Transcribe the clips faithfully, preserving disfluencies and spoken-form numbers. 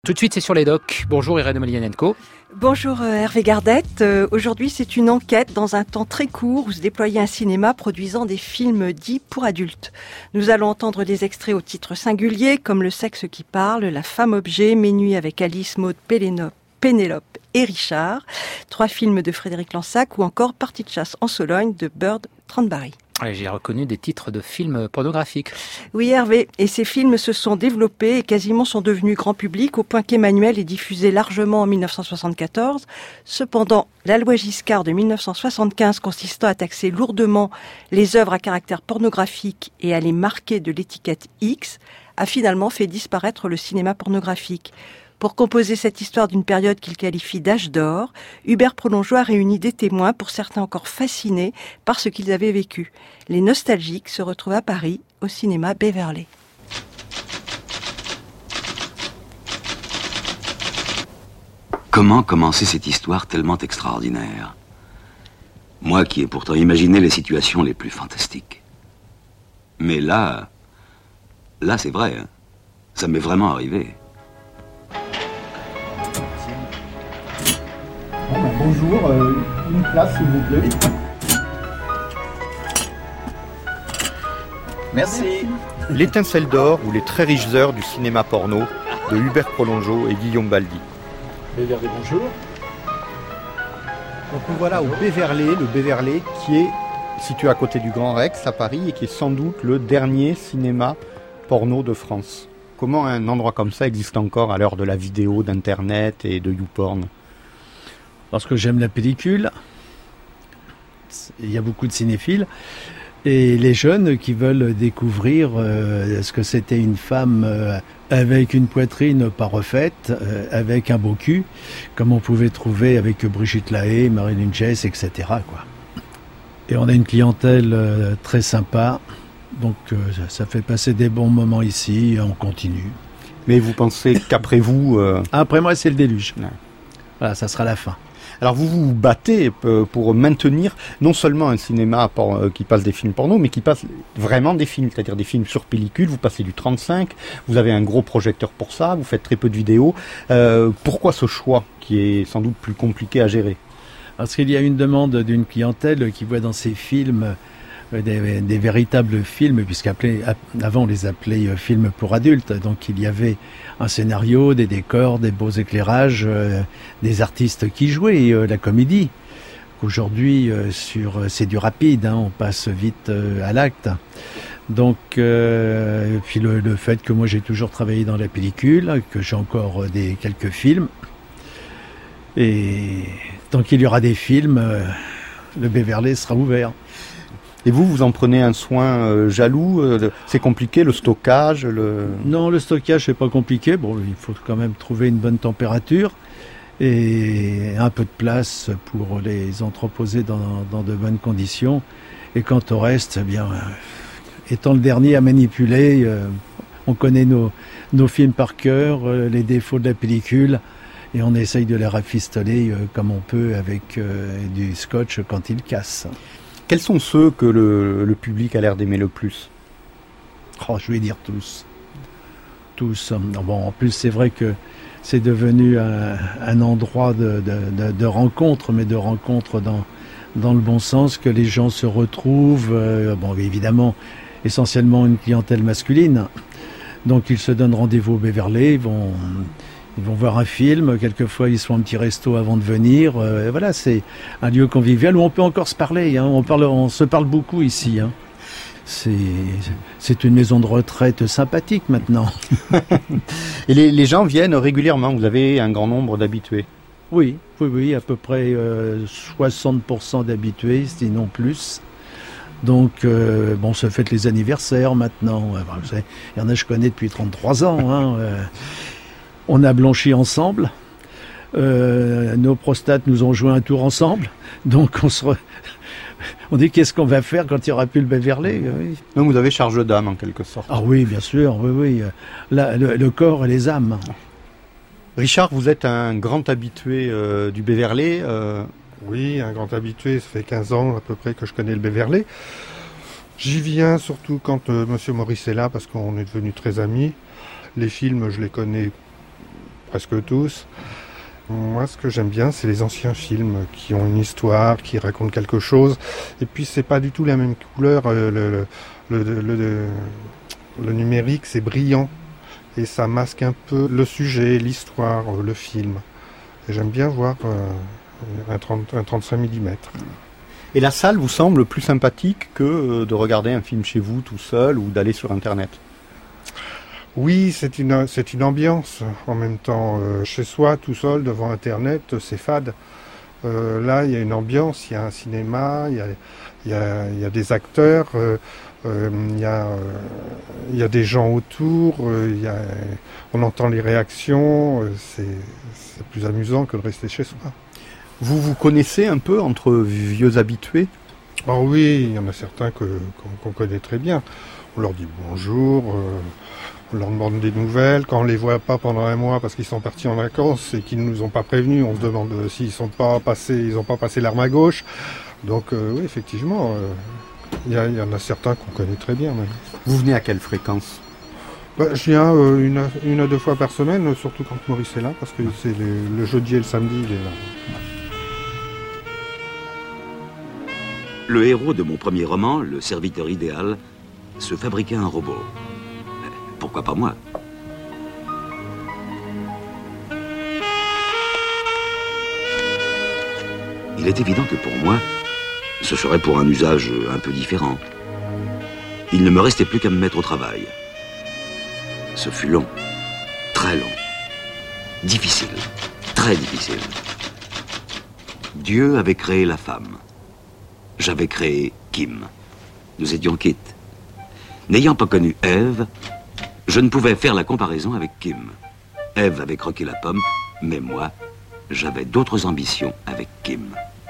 Tout de suite, c'est sur les docs. Bonjour Irène Emelianenko. Bonjour euh, Hervé Gardette. Euh, aujourd'hui, c'est une enquête dans un temps très court où se déployait un cinéma produisant des films dits pour adultes. Nous allons entendre des extraits au titre singulier comme Le sexe qui parle, La femme objet, Mes nuits avec Alice, Maud, Pélénope, Pénélope et Richard. Trois films de Frédéric Lansac ou encore Partie de chasse en Sologne de Bird Tranbarry. Ouais, j'ai reconnu des titres de films pornographiques. Oui Hervé, et ces films se sont développés et quasiment sont devenus grand public au point qu'Emmanuel est diffusé largement en dix-neuf cent soixante-quatorze. Cependant, la loi Giscard de dix-neuf cent soixante-quinze consistant à taxer lourdement les œuvres à caractère pornographique et à les marquer de l'étiquette X a finalement fait disparaître le cinéma pornographique. Pour composer cette histoire d'une période qu'il qualifie d'âge d'or, Hubert Prolongeau a réuni des témoins, pour certains encore fascinés par ce qu'ils avaient vécu. Les nostalgiques se retrouvent à Paris, au cinéma Beverley. Comment commencer cette histoire tellement extraordinaire? Moi qui ai pourtant imaginé les situations les plus fantastiques. Mais là, là c'est vrai, hein. Ça m'est vraiment arrivé. Bon, ben, bonjour, euh, une place s'il vous plaît. Merci. L'étincelle d'or ou les très riches heures du cinéma porno de Hubert Prolongeau et Guillaume Baldi. Beverley, bonjour. Donc nous voilà au Beverley, le Beverley qui est situé à côté du Grand Rex à Paris et qui est sans doute le dernier cinéma porno de France. Comment un endroit comme ça existe encore à l'heure de la vidéo, d'internet et de YouPorn? Parce que j'aime la pellicule, il y a beaucoup de cinéphiles, et les jeunes qui veulent découvrir euh, ce que c'était une femme euh, avec une poitrine pas refaite, euh, avec un beau cul, comme on pouvait trouver avec Brigitte Lahaie, Marilyn Jess, et cetera, quoi. Et on a une clientèle euh, très sympa, donc euh, ça fait passer des bons moments ici, et on continue. Mais vous pensez qu'après vous... Euh... Après moi, c'est le déluge. Ouais. Voilà, ça sera la fin. Alors vous vous battez pour maintenir non seulement un cinéma qui passe des films porno, mais qui passe vraiment des films, c'est-à-dire des films sur pellicule. Vous passez du trente-cinq, vous avez un gros projecteur pour ça, vous faites très peu de vidéos. Euh, pourquoi ce choix qui est sans doute plus compliqué à gérer? Parce qu'il y a une demande d'une clientèle qui voit dans ces films des, des véritables films, puisqu'avant on les appelait films pour adultes. Donc il y avait un scénario, des décors, des beaux éclairages, euh, des artistes qui jouaient euh, la comédie. Aujourd'hui, euh, sur c'est du rapide, hein, on passe vite euh, à l'acte. Donc, euh, puis le, le fait que moi j'ai toujours travaillé dans la pellicule, que j'ai encore euh, des quelques films, et tant qu'il y aura des films, euh, le Beverley sera ouvert. Et vous, vous en prenez un soin euh, jaloux euh, C'est compliqué, le stockage le... Non, le stockage, c'est pas compliqué. Bon, il faut quand même trouver une bonne température et un peu de place pour les entreposer dans, dans de bonnes conditions. Et quant au reste, eh bien, euh, étant le dernier à manipuler, euh, on connaît nos, nos films par cœur, euh, les défauts de la pellicule, et on essaye de les rafistoler euh, comme on peut avec euh, du scotch quand il casse. Quels sont ceux que le, le public a l'air d'aimer le plus? Oh, je vais dire tous. Tous. Bon, en plus, c'est vrai que c'est devenu un, un endroit de, de, de, de rencontre, mais de rencontre dans, dans le bon sens, que les gens se retrouvent. Euh, bon, évidemment, essentiellement une clientèle masculine. Donc, ils se donnent rendez-vous au Beverley, ils vont... Ils vont voir un film, quelquefois ils se font un petit resto avant de venir. Euh, voilà, c'est un lieu convivial où on peut encore se parler. Hein. On, parle, on se parle beaucoup ici. Hein. C'est, c'est une maison de retraite sympathique maintenant. Et les, les gens viennent régulièrement, vous avez un grand nombre d'habitués? Oui, oui, oui, à peu près euh, soixante pour cent d'habitués, sinon plus. Donc, euh, bon, ça fait les anniversaires maintenant. Vous savez, il y en a, je connais depuis trente-trois ans. Hein, euh, On a blanchi ensemble, euh, nos prostates nous ont joué un tour ensemble, donc on se re... on dit qu'est-ce qu'on va faire quand il n'y aura plus le Beverley. Oui. Donc vous avez charge d'âme en quelque sorte. Ah oui, bien sûr, oui, oui. La, le, le corps et les âmes. Richard, vous êtes un grand habitué euh, du Beverley. Euh... Oui, un grand habitué, ça fait quinze ans à peu près que je connais le Beverley. J'y viens surtout quand euh, Monsieur Maurice est là, parce qu'on est devenus très amis. Les films, je les connais presque tous. Moi, ce que j'aime bien, c'est les anciens films qui ont une histoire, qui racontent quelque chose. Et puis, c'est pas du tout la même couleur. Le, le, le, le, le, le numérique, c'est brillant. Et ça masque un peu le sujet, l'histoire, le film. Et j'aime bien voir euh, un, trente, un trente-cinq millimètres. Et la salle vous semble plus sympathique que de regarder un film chez vous tout seul ou d'aller sur Internet? Oui, c'est une, c'est une ambiance. En même temps, euh, chez soi, tout seul, devant Internet, c'est fade. Euh, là, il y a une ambiance, il y a un cinéma, il y a, il y a, il y a des acteurs, euh, euh, il y a, euh, il y a des gens autour, euh, il y a, on entend les réactions, euh, c'est, c'est plus amusant que de rester chez soi. Vous vous connaissez un peu entre vieux habitués? Oh oui, il y en a certains que, qu'on, qu'on connaît très bien. On leur dit bonjour, euh, on leur demande des nouvelles. Quand on les voit pas pendant un mois parce qu'ils sont partis en vacances et qu'ils ne nous ont pas prévenus, on se demande s'ils sont pas passés, ils ont pas passé l'arme à gauche. Donc euh, oui, effectivement, il euh, y, y en a certains qu'on connaît très bien. Même. Vous venez à quelle fréquence? Bah, je viens euh, une, à, une à deux fois par semaine, surtout quand Maurice est là, parce que c'est le, le jeudi et le samedi, il est là. Le héros de mon premier roman, Le serviteur idéal, se fabriquait un robot. Pourquoi pas moi? Il est évident que pour moi, ce serait pour un usage un peu différent. Il ne me restait plus qu'à me mettre au travail. Ce fut long, très long, difficile, très difficile. Dieu avait créé la femme. J'avais créé Kim. Nous étions quittes. N'ayant pas connu Ève, je ne pouvais faire la comparaison avec Kim. Ève avait croqué la pomme, mais moi, j'avais d'autres ambitions avec Kim.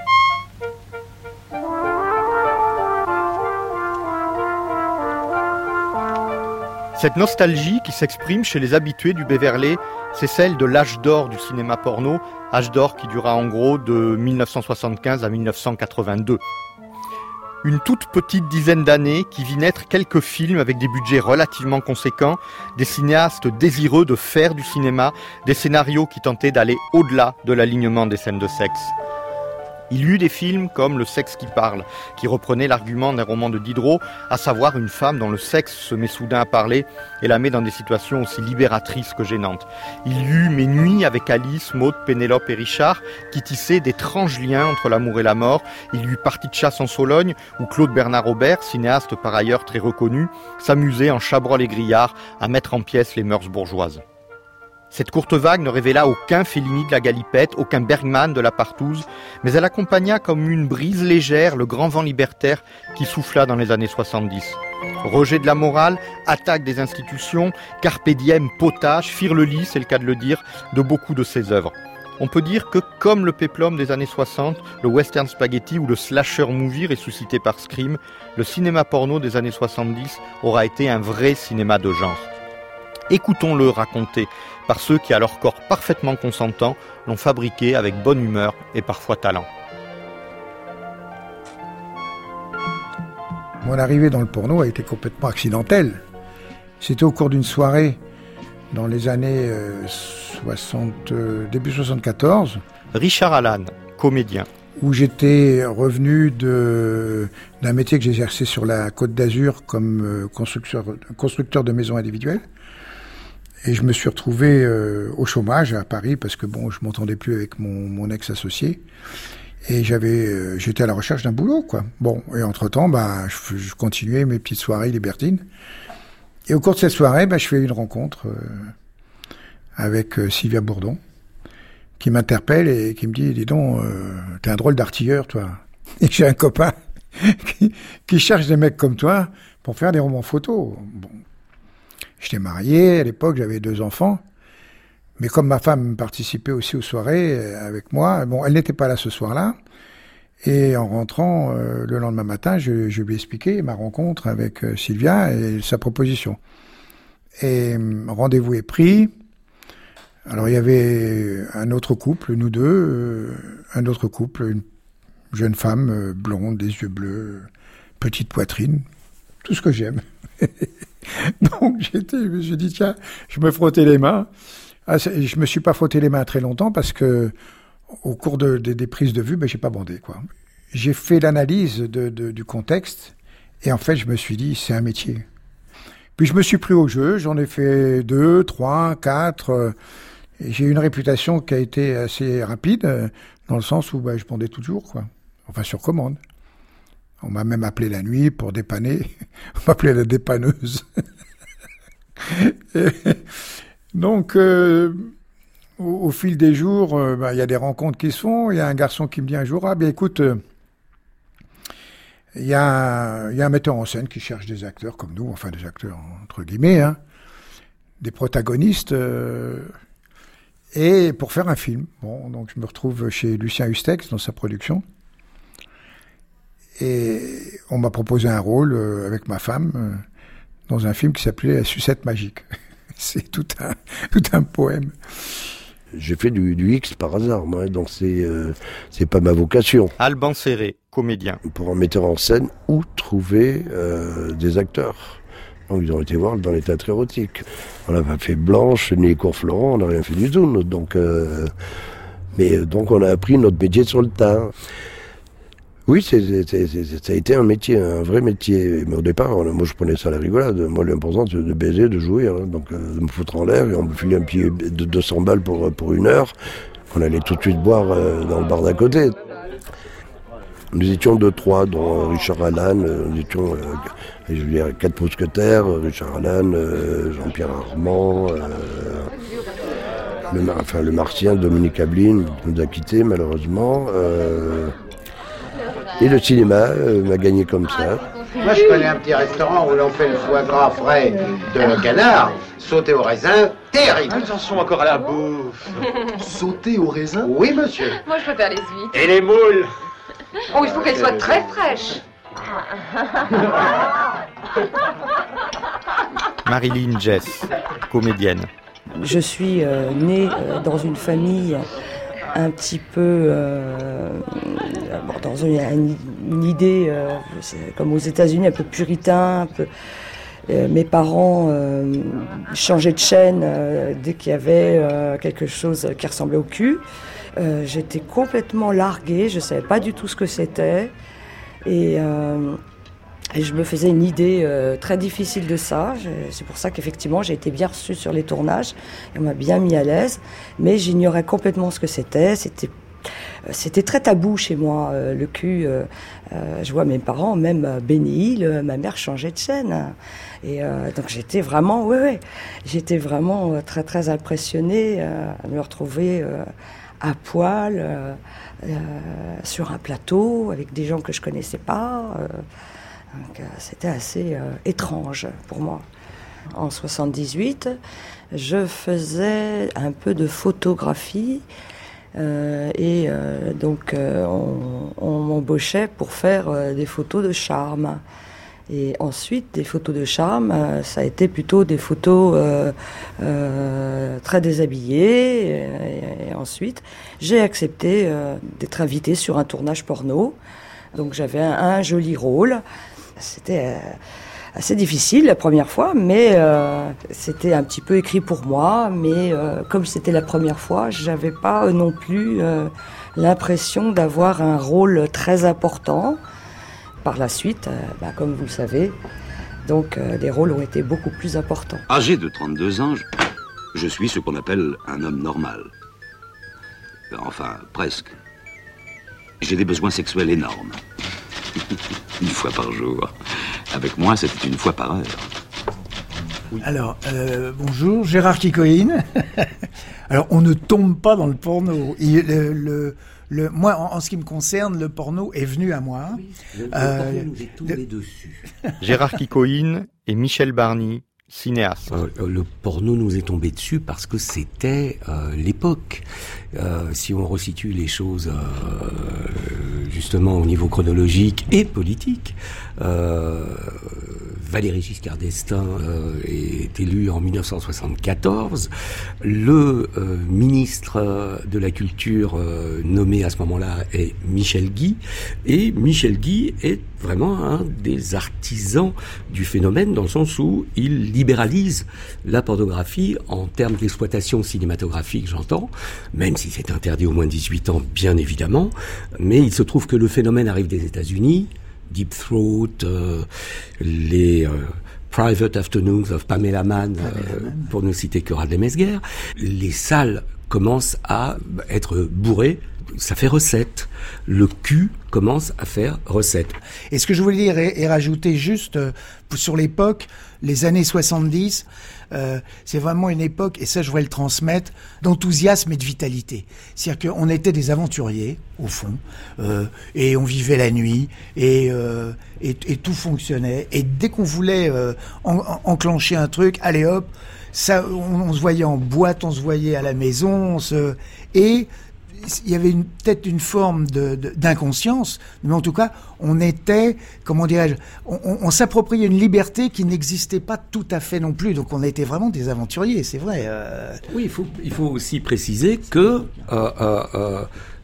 Cette nostalgie qui s'exprime chez les habitués du Beverley, c'est celle de l'âge d'or du cinéma porno, âge d'or qui dura en gros de mille neuf cent soixante-quinze à mille neuf cent quatre-vingt-deux. Une toute petite dizaine d'années qui vit naître quelques films avec des budgets relativement conséquents, des cinéastes désireux de faire du cinéma, des scénarios qui tentaient d'aller au-delà de l'alignement des scènes de sexe. Il y eut des films comme Le sexe qui parle, qui reprenait l'argument d'un roman de Diderot, à savoir une femme dont le sexe se met soudain à parler et la met dans des situations aussi libératrices que gênantes. Il y eut Mes nuits avec Alice, Maud, Pénélope et Richard, qui tissaient d'étranges liens entre l'amour et la mort. Il y eut Partie de chasse en Sologne, où Claude Bernard Robert, cinéaste par ailleurs très reconnu, s'amusait en Chabrol et Grillard à mettre en pièces les mœurs bourgeoises. Cette courte vague ne révéla aucun Fellini de la Galipette, aucun Bergman de la Partouze, mais elle accompagna comme une brise légère le grand vent libertaire qui souffla dans les années soixante-dix. Rejet de la morale, attaque des institutions, carpe diem, potage, firent le lit, c'est le cas de le dire, de beaucoup de ses œuvres. On peut dire que, comme le péplum des années soixante, le western spaghetti ou le slasher movie ressuscité par Scream, le cinéma porno des années soixante-dix aura été un vrai cinéma de genre. Écoutons-le raconter par ceux qui, à leur corps parfaitement consentant, l'ont fabriqué avec bonne humeur et parfois talent. Mon arrivée dans le porno a été complètement accidentelle. C'était au cours d'une soirée dans les années euh, soixante, euh, début soixante-quatorze. Richard Allan, comédien. Où j'étais revenu de, d'un métier que j'exerçais sur la Côte d'Azur comme euh, constructeur, constructeur de maisons individuelles. Et je me suis retrouvé euh, au chômage à Paris parce que bon, je m'entendais plus avec mon, mon ex-associé. Et j'avais, euh, j'étais à la recherche d'un boulot, quoi. Bon, et entre-temps, bah, je, je continuais mes petites soirées libertines. Et au cours de cette soirée, bah, je fais une rencontre euh, avec euh, Sylvia Bourdon, qui m'interpelle et qui me dit, dis donc, euh, t'es un drôle d'artilleur, toi. Et j'ai un copain qui, qui cherche des mecs comme toi pour faire des romans photos. Bon. J'étais marié, à l'époque, j'avais deux enfants. Mais comme ma femme participait aussi aux soirées avec moi, bon, elle n'était pas là ce soir-là. Et en rentrant euh, le lendemain matin, je, je lui ai expliqué ma rencontre avec euh, Sylvia et sa proposition. Et euh, rendez-vous est pris. Alors il y avait un autre couple, nous deux, euh, un autre couple, une jeune femme euh, blonde, des yeux bleus, petite poitrine, tout ce que j'aime. Donc j'étais, je me suis dit tiens, je me frottais les mains. Ah, je me suis pas frotté les mains très longtemps parce que au cours de, de, des prises de vue, ben, j'ai pas bandé, quoi. J'ai fait l'analyse de, de, du contexte et en fait, je me suis dit, c'est un métier. Puis je me suis pris au jeu, j'en ai fait deux, trois, quatre. Euh, et j'ai une réputation qui a été assez rapide, euh, dans le sens où ben, je bandais toujours, quoi. Enfin, sur commande. On m'a même appelé la nuit pour dépanner. On m'appelait la dépanneuse. et, donc, euh, au, au fil des jours, euh, bah, y a des rencontres qui se font. Il y a un garçon qui me dit un jour, ah bien écoute, il euh, y, y a un metteur en scène qui cherche des acteurs comme nous, enfin des acteurs entre guillemets, hein, des protagonistes, euh, et pour faire un film. Bon, donc je me retrouve chez Lucien Hustex dans sa production. Et on m'a proposé un rôle euh, avec ma femme euh, dans un film qui s'appelait La Sucette Magique. C'est tout un, tout un poème. J'ai fait du, du X par hasard, moi, donc c'est euh, c'est pas ma vocation. Alban Serré, comédien. Pour un metteur en scène, où trouver euh, des acteurs. Donc ils ont été voir dans les théâtres érotiques. On n'a pas fait Blanche, ni les cours Florent, on n'a rien fait du tout. Donc, euh, mais donc on a appris notre métier sur le tas. Oui, c'est, c'est, c'est, ça a été un métier, un vrai métier. Mais au départ, moi je prenais ça à la rigolade. Moi l'important c'est de baiser, de jouer, hein. Donc euh, de me foutre en l'air et on me filait un pied de deux cents balles pour, pour une heure. On allait tout de suite boire euh, dans le bar d'à côté. Nous étions deux, trois, dont Richard Allan, euh, nous étions euh, je veux dire, quatre mousquetaires, Richard Allan, euh, Jean-Pierre Armand, euh, le, enfin, le Martien, Dominique Abline, qui nous a quittés malheureusement. Euh, Et le cinéma euh, m'a gagné comme ça. Moi, je connais un petit restaurant où l'on fait le foie gras frais de canard, sauté au raisin, terrible. Attention encore à la bouffe. Sauté au raisin? Oui, monsieur. Moi, je préfère les huîtres. Et les moules? Oh, il faut qu'elles soient très fraîches. Marilyn Jess, comédienne. Je suis euh, née euh, dans une famille un petit peu euh, dans une, une idée, euh, comme aux États-Unis, un peu puritain. Un peu, euh, mes parents euh, changeaient de chaîne euh, dès qu'il y avait euh, quelque chose qui ressemblait au cul. Euh, j'étais complètement larguée, je ne savais pas du tout ce que c'était. Et, euh, et je me faisais une idée euh, très difficile de ça. Je, c'est pour ça qu'effectivement, j'ai été bien reçue sur les tournages. Et on m'a bien mis à l'aise. Mais j'ignorais complètement ce que c'était. C'était, c'était très tabou chez moi, euh, le cul. Euh, euh, je vois mes parents, même euh, bénis, euh, ma mère changeait de chaîne. Et euh, donc j'étais vraiment, ouais, ouais, j'étais vraiment euh, très, très impressionnée euh, à me retrouver euh, à poil, euh, euh, sur un plateau, avec des gens que je connaissais pas. Euh, donc, euh, c'était assez euh, étrange pour moi. En soixante-dix-huit, je faisais un peu de photographie euh, et euh, donc euh, on, on m'embauchait pour faire euh, des photos de charme. Et ensuite, des photos de charme, euh, ça a été plutôt des photos euh, euh, très déshabillées. Et, et ensuite, j'ai accepté euh, d'être invitée sur un tournage porno. Donc j'avais un, un joli rôle. C'était euh, assez difficile la première fois, mais euh, c'était un petit peu écrit pour moi. Mais euh, comme c'était la première fois, j'avais pas non plus euh, l'impression d'avoir un rôle très important. Par la suite, euh, bah, comme vous le savez, donc euh, les rôles ont été beaucoup plus importants. Âgé de trente-deux ans, je, je suis ce qu'on appelle un homme normal. Enfin, presque. J'ai des besoins sexuels énormes. Une fois par jour. Avec moi, c'était une fois par heure. Oui. Alors, euh, bonjour, Gérard Kikoïne. Alors, on ne tombe pas dans le porno. Il, le, le, le, moi, en, en ce qui me concerne, le porno est venu à moi. Oui, le, le euh, porno nous est tombé le... dessus. Gérard Kikoïne et Michel Barny, cinéaste. Euh, le porno nous est tombé dessus parce que c'était euh, l'époque. Euh, si on resitue les choses euh, justement au niveau chronologique et politique, euh, Valéry Giscard d'Estaing euh, est élu en dix-neuf cent soixante-quatorze. Le euh, ministre de la Culture euh, nommé à ce moment-là est Michel Guy. Et Michel Guy est vraiment un des artisans du phénomène, dans le sens où il libéralise la pornographie en termes d'exploitation cinématographique, j'entends, même si c'est interdit aux moins de dix-huit ans, bien évidemment. Mais il se trouve que le phénomène arrive des États-Unis, Deep Throat, euh, les euh, Private Afternoons of Pamela Mann, euh, pour ne citer que Radley Mesguer. Les salles commencent à être bourrées, ça fait recette. Le cul commence à faire recette. Et ce que je voulais dire et, et rajouter juste euh, sur l'époque, les années soixante-dix, euh, c'est vraiment une époque, et ça je voudrais le transmettre, d'enthousiasme et de vitalité. C'est-à-dire qu'on était des aventuriers, au fond, euh, et on vivait la nuit, et, euh, et, et tout fonctionnait. Et dès qu'on voulait euh, en, en, enclencher un truc, allez hop, ça, on, on se voyait en boîte, on se voyait à la maison, on se... et il y avait une, peut-être une forme de, de, d'inconscience, mais en tout cas, on était, comment dirais-je, on, on, on s'appropriait une liberté qui n'existait pas tout à fait non plus. Donc on était vraiment des aventuriers, c'est vrai. Euh... Oui, il faut, il faut aussi préciser que euh, euh, euh,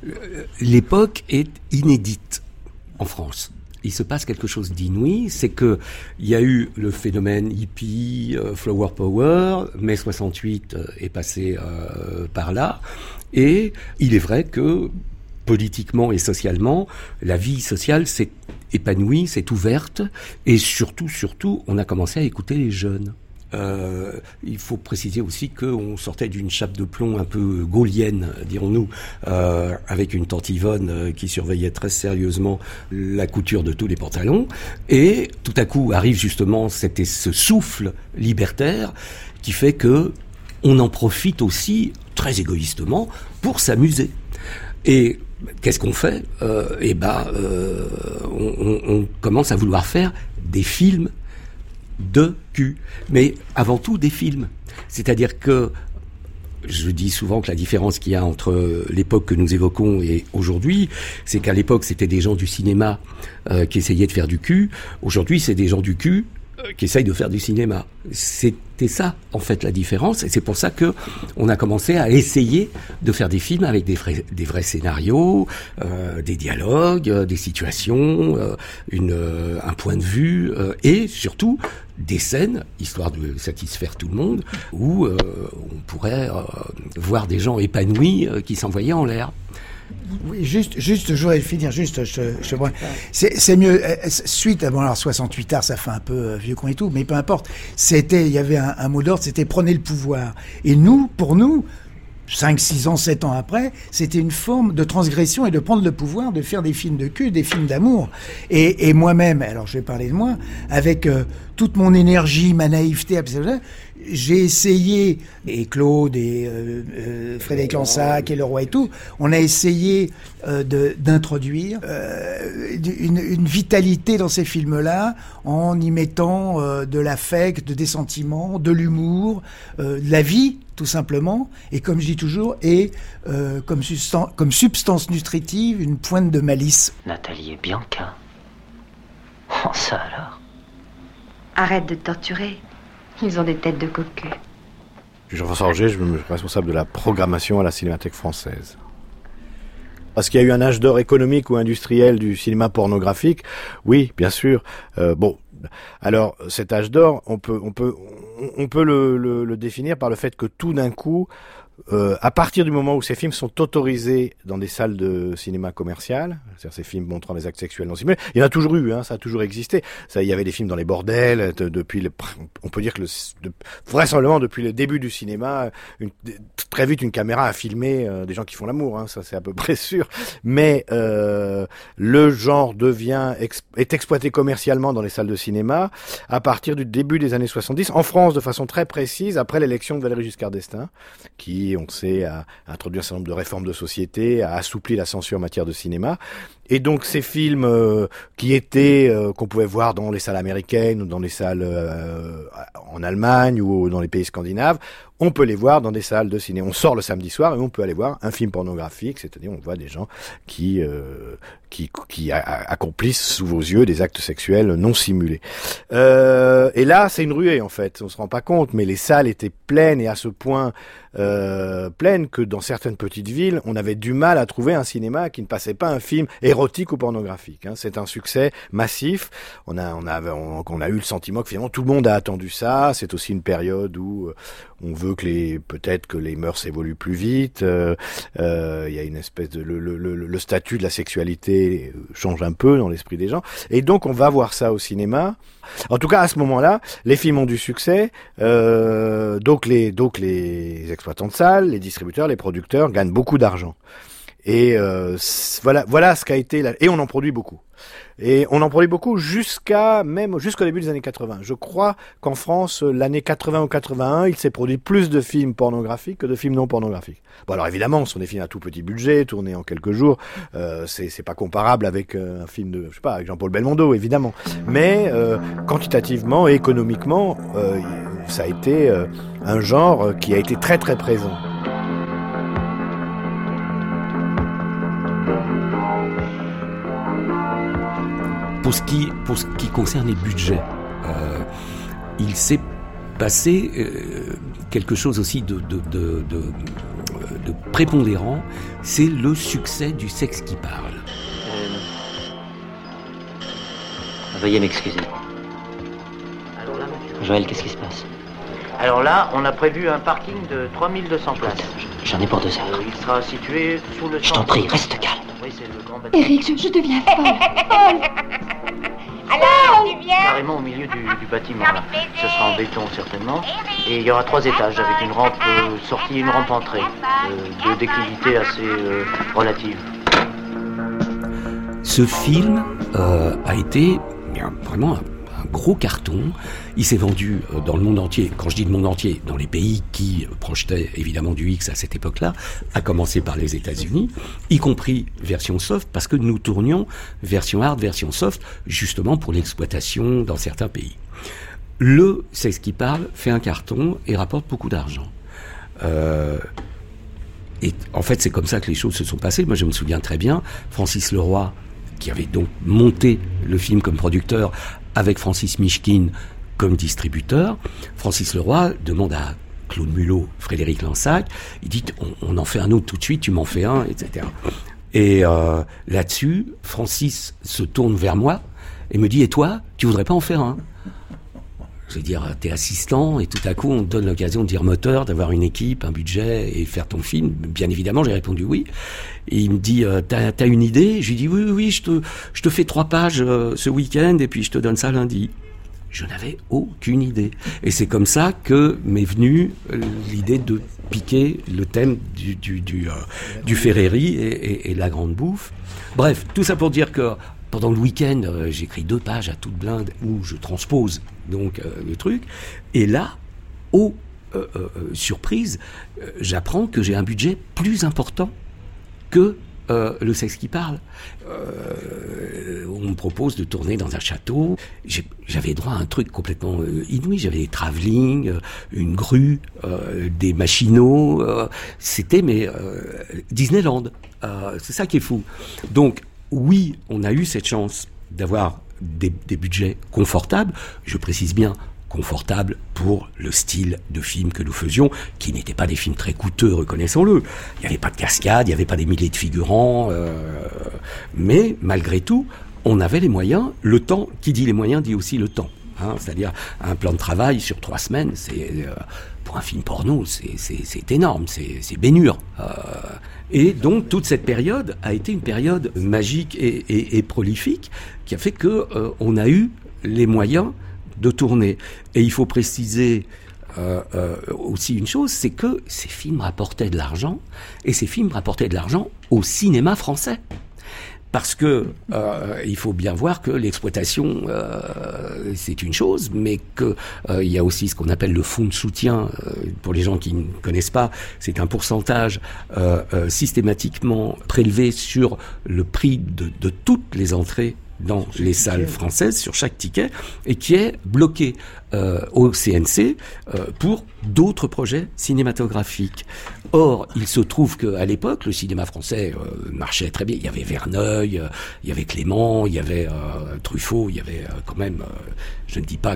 l'époque est inédite en France. Il se passe quelque chose d'inouï, c'est que il y a eu le phénomène hippie, euh, flower power, mai soixante-huit euh, est passé euh, par là, et il est vrai que politiquement et socialement, la vie sociale s'est épanouie, s'est ouverte, et surtout, surtout, on a commencé à écouter les jeunes. Euh, il faut préciser aussi qu'on sortait d'une chape de plomb un peu gaulienne, dirons-nous, euh, avec une tante Yvonne euh, qui surveillait très sérieusement la couture de tous les pantalons, et tout à coup arrive justement cet, ce souffle libertaire qui fait que on en profite aussi très égoïstement pour s'amuser. Et qu'est-ce qu'on fait ? euh, Eh ben, euh, on, on, on commence à vouloir faire des films de cul, mais avant tout des films. C'est-à-dire que je dis souvent que la différence qu'il y a entre l'époque que nous évoquons et aujourd'hui, c'est qu'à l'époque c'était des gens du cinéma euh, qui essayaient de faire du cul. Aujourd'hui, c'est des gens du cul euh, qui essayent de faire du cinéma. C'était ça en fait la différence, et c'est pour ça que on a commencé à essayer de faire des films avec des vrais, des vrais scénarios, euh, des dialogues, euh, des situations, euh, une, euh, un point de vue, euh, et surtout des scènes, histoire de satisfaire tout le monde, où euh, on pourrait euh, voir des gens épanouis euh, qui s'envoyaient en l'air. Oui, juste, juste, je voudrais finir, juste, je, je, c'est, c'est mieux, suite, bon, alors soixante-huit heures, ça fait un peu vieux con et tout, mais peu importe, c'était, il y avait un, un mot d'ordre, c'était prenez le pouvoir. Et nous, pour nous, cinq, six ans, sept ans après, c'était une forme de transgression et de prendre le pouvoir, de faire des films de cul, des films d'amour. Et, et moi-même, alors je vais parler de moi, avec euh, toute mon énergie, ma naïveté, j'ai essayé, et Claude, et euh, euh, Frédéric Lansac, et Leroy et tout, on a essayé euh, de, d'introduire euh, une, une vitalité dans ces films-là, en y mettant euh, de l'affect, des sentiments, de l'humour, euh, de la vie, tout simplement, et comme je dis toujours, et euh, comme, substan- comme substance nutritive, une pointe de malice. Nathalie et Bianca. Oh, ça alors. Arrête de te torturer. Ils ont des têtes de cocu. Je suis Jean-François Roger, je suis responsable de la programmation à la Cinémathèque française. Parce qu'il y a eu un âge d'or économique ou industriel du cinéma pornographique, oui, bien sûr. Euh, bon, alors cet âge d'or, on peut, on peut, on peut le, le, le définir par le fait que tout d'un coup, euh, à partir du moment où ces films sont autorisés dans des salles de cinéma commercial, c'est-à-dire ces films montrant des actes sexuels non simulés, il y en a toujours eu, hein, ça a toujours existé. Ça, il y avait des films dans les bordels de, depuis le, on peut dire que le, de, vraisemblablement depuis le début du cinéma, une, très vite une caméra a filmé euh, des gens qui font l'amour, hein, ça c'est à peu près sûr. Mais euh, le genre devient ex, est exploité commercialement dans les salles de cinéma à partir du début des années soixante-dix, en France de façon très précise après l'élection de Valéry Giscard d'Estaing, qui on sait, a introduit un certain nombre de réformes de société, a assoupli la censure en matière de cinéma. Et donc ces films euh, qui étaient, euh, qu'on pouvait voir dans les salles américaines ou dans les salles euh, en Allemagne ou dans les pays scandinaves, on peut les voir dans des salles de ciné. On sort le samedi soir et on peut aller voir un film pornographique, c'est-à-dire on voit des gens qui euh, qui, qui a, accomplissent sous vos yeux des actes sexuels non simulés. Euh, et là, c'est une ruée en fait. On se rend pas compte, mais les salles étaient pleines et à ce point euh, pleines que dans certaines petites villes, on avait du mal à trouver un cinéma qui ne passait pas un film érotique ou pornographique. Hein. C'est un succès massif. On a, on a, on, on a eu le sentiment que finalement tout le monde a attendu ça. C'est aussi une période où on veut que les, peut-être que les mœurs évoluent plus vite. Euh, euh, il y a une espèce de le, le, le, le statut de la sexualité change un peu dans l'esprit des gens. Et donc on va voir ça au cinéma. En tout cas, à ce moment-là, les films ont du succès. Euh, donc les, donc les exploitants de salles, les distributeurs, les producteurs gagnent beaucoup d'argent. Et euh, voilà, voilà ce qu'a été la... et on en produit beaucoup. Et on en produit beaucoup jusqu'à même jusqu'au début des années quatre-vingts. Je crois qu'en France, l'année quatre-vingts ou quatre-vingt-un, il s'est produit plus de films pornographiques que de films non pornographiques. Bon, alors évidemment, ce sont des films à tout petit budget, tournés en quelques jours. Euh, c'est, c'est pas comparable avec euh, un film de, je sais pas, avec Jean-Paul Belmondo, évidemment. Mais euh, quantitativement et économiquement, euh, ça a été euh, un genre qui a été très très présent. Pour ce qui, pour ce qui concerne les budgets, euh, il s'est passé euh, quelque chose aussi de, de, de, de, de prépondérant, c'est le succès du sexe qui parle. Euh... Veuillez m'excuser. Alors là, monsieur. Joël, qu'est-ce qui se passe? Alors là, on a prévu un parking de trois mille deux cents places. J'en ai pour deux heures. Euh, il sera situé sous le... Je t'en prie, reste calme. Oui, c'est le grand bâtiment. Eric, je, je deviens folle. Alors, tu viens carrément au milieu du, du bâtiment, là. Ce sera en béton, certainement. Et il y aura trois étages avec une rampe euh, sortie et une rampe entrée. Euh, de déclivité assez euh, relative. Ce film euh, a été bien, vraiment un, un gros carton. Il s'est vendu euh, dans le monde entier. Quand je dis le monde entier, dans les pays qui euh, projetaient évidemment du X à cette époque-là, à commencer par les États-Unis, y compris version soft, parce que nous tournions version hard, version soft, justement pour l'exploitation dans certains pays. Le C'est ce qui parle fait un carton et rapporte beaucoup d'argent. Euh, et en fait, c'est comme ça que les choses se sont passées. Moi, je me souviens très bien, Francis Leroy, qui avait donc monté le film comme producteur avec Francis Mishkin comme distributeur, Francis Leroy demande à Claude Mulot, Frédéric Lansac, il dit on, on en fait un autre tout de suite, tu m'en fais un, et cetera. Et euh, là-dessus, Francis se tourne vers moi et me dit et toi, tu voudrais pas en faire un? Je veux dire, t'es assistant et tout à coup on te donne l'occasion de dire moteur, d'avoir une équipe, un budget et faire ton film. Bien évidemment, j'ai répondu oui. Et il me dit, euh, t'as, t'as une idée? Je lui dis oui, oui, oui, je te, je te fais trois pages euh, ce week-end et puis je te donne ça lundi. Je n'avais aucune idée. Et c'est comme ça que m'est venue l'idée de piquer le thème du, du, du, euh, du Ferreri et, et, et la grande bouffe. Bref, tout ça pour dire que pendant le week-end, euh, j'écris deux pages à toute blinde où je transpose donc euh, le truc. Et là, oh, euh, euh, surprise, euh, j'apprends que j'ai un budget plus important que Euh, le sexe qui parle. Euh, on me propose de tourner dans un château. J'ai, j'avais droit à un truc complètement euh, inouï. J'avais des travelling, euh, une grue, euh, des machinaux. Euh, c'était mais euh, Disneyland. Euh, c'est ça qui est fou. Donc oui, on a eu cette chance d'avoir des, des budgets confortables. Je précise bien confortable pour le style de film que nous faisions, qui n'étaient pas des films très coûteux, reconnaissons-le. Il n'y avait pas de cascades, il n'y avait pas des milliers de figurants, euh, mais malgré tout, on avait les moyens. Le temps, qui dit les moyens, dit aussi le temps. Hein, c'est-à-dire un plan de travail sur trois semaines, c'est euh, pour un film porno, c'est, c'est, c'est énorme, c'est, c'est bénure. Euh, et donc toute cette période a été une période magique et, et, et prolifique, qui a fait que euh, on a eu les moyens de tourner. Et il faut préciser euh, euh, aussi une chose, c'est que ces films rapportaient de l'argent, et ces films rapportaient de l'argent au cinéma français. Parce que euh, il faut bien voir que l'exploitation, euh, c'est une chose, mais que euh, il y a aussi ce qu'on appelle le fonds de soutien. Euh, pour les gens qui ne connaissent pas, c'est un pourcentage euh, euh, systématiquement prélevé sur le prix de, de toutes les entrées dans les salles françaises, sur chaque ticket, et qui est bloqué euh, au C N C euh, pour d'autres projets cinématographiques. Or, il se trouve qu'à l'époque, le cinéma français euh, marchait très bien. Il y avait Verneuil, euh, il y avait Clément, il y avait euh, Truffaut, il y avait euh, quand même, euh, je ne dis pas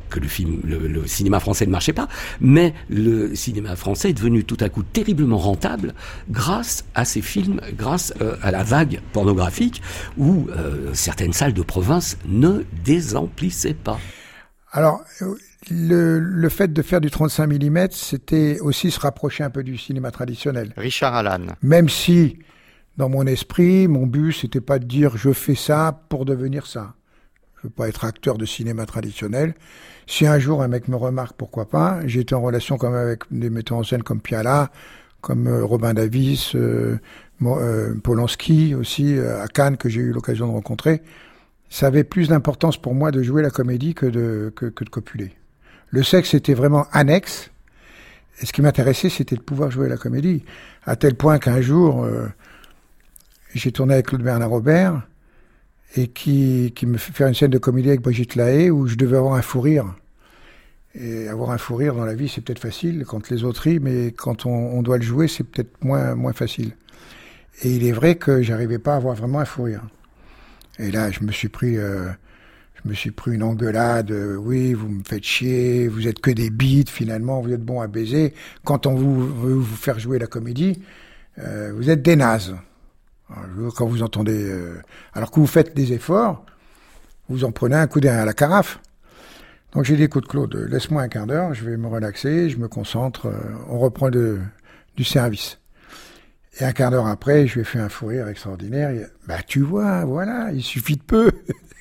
que le film, le, le cinéma français ne marchait pas, mais le cinéma français est devenu tout à coup terriblement rentable grâce à ces films, grâce euh, à la vague pornographique où euh, certaines salles de province ne désemplissaient pas. Alors, le, le fait de faire du trente-cinq millimètres, c'était aussi se rapprocher un peu du cinéma traditionnel. Richard Allan. Même si, dans mon esprit, mon but, c'était pas de dire je fais ça pour devenir ça. Je veux pas être acteur de cinéma traditionnel. Si un jour un mec me remarque, pourquoi pas. J'ai été en relation quand même avec des metteurs en scène comme Piala, comme euh, Robin Davis, euh, euh, Polanski aussi, euh, à Cannes, que j'ai eu l'occasion de rencontrer. Ça avait plus d'importance pour moi de jouer la comédie que de, que, que de copuler. Le sexe était vraiment annexe. Et ce qui m'intéressait, c'était de pouvoir jouer la comédie. À tel point qu'un jour, euh, j'ai tourné avec Claude Bernard Robert, et qui, qui me fait faire une scène de comédie avec Brigitte Lahaie où je devais avoir un fou rire. Et avoir un fou rire dans la vie, c'est peut-être facile quand les autres rient, mais quand on, on doit le jouer, c'est peut-être moins, moins facile. Et il est vrai que j'arrivais pas à avoir vraiment un fou rire. Et là, je me suis pris, euh, je me suis pris une engueulade. Euh, oui, vous me faites chier, vous êtes que des bites finalement, vous êtes bons à baiser. Quand on vous veut vous faire jouer la comédie, euh, vous êtes des nazes. Alors, quand vous entendez, euh, alors que vous faites des efforts, vous en prenez un coup derrière la carafe. Donc j'ai dit, écoute Claude, laisse-moi un quart d'heure, je vais me relaxer, je me concentre, euh, on reprend de, du service. Et un quart d'heure après, je lui ai fait un fou rire extraordinaire. Il, bah tu vois, voilà, il suffit de peu.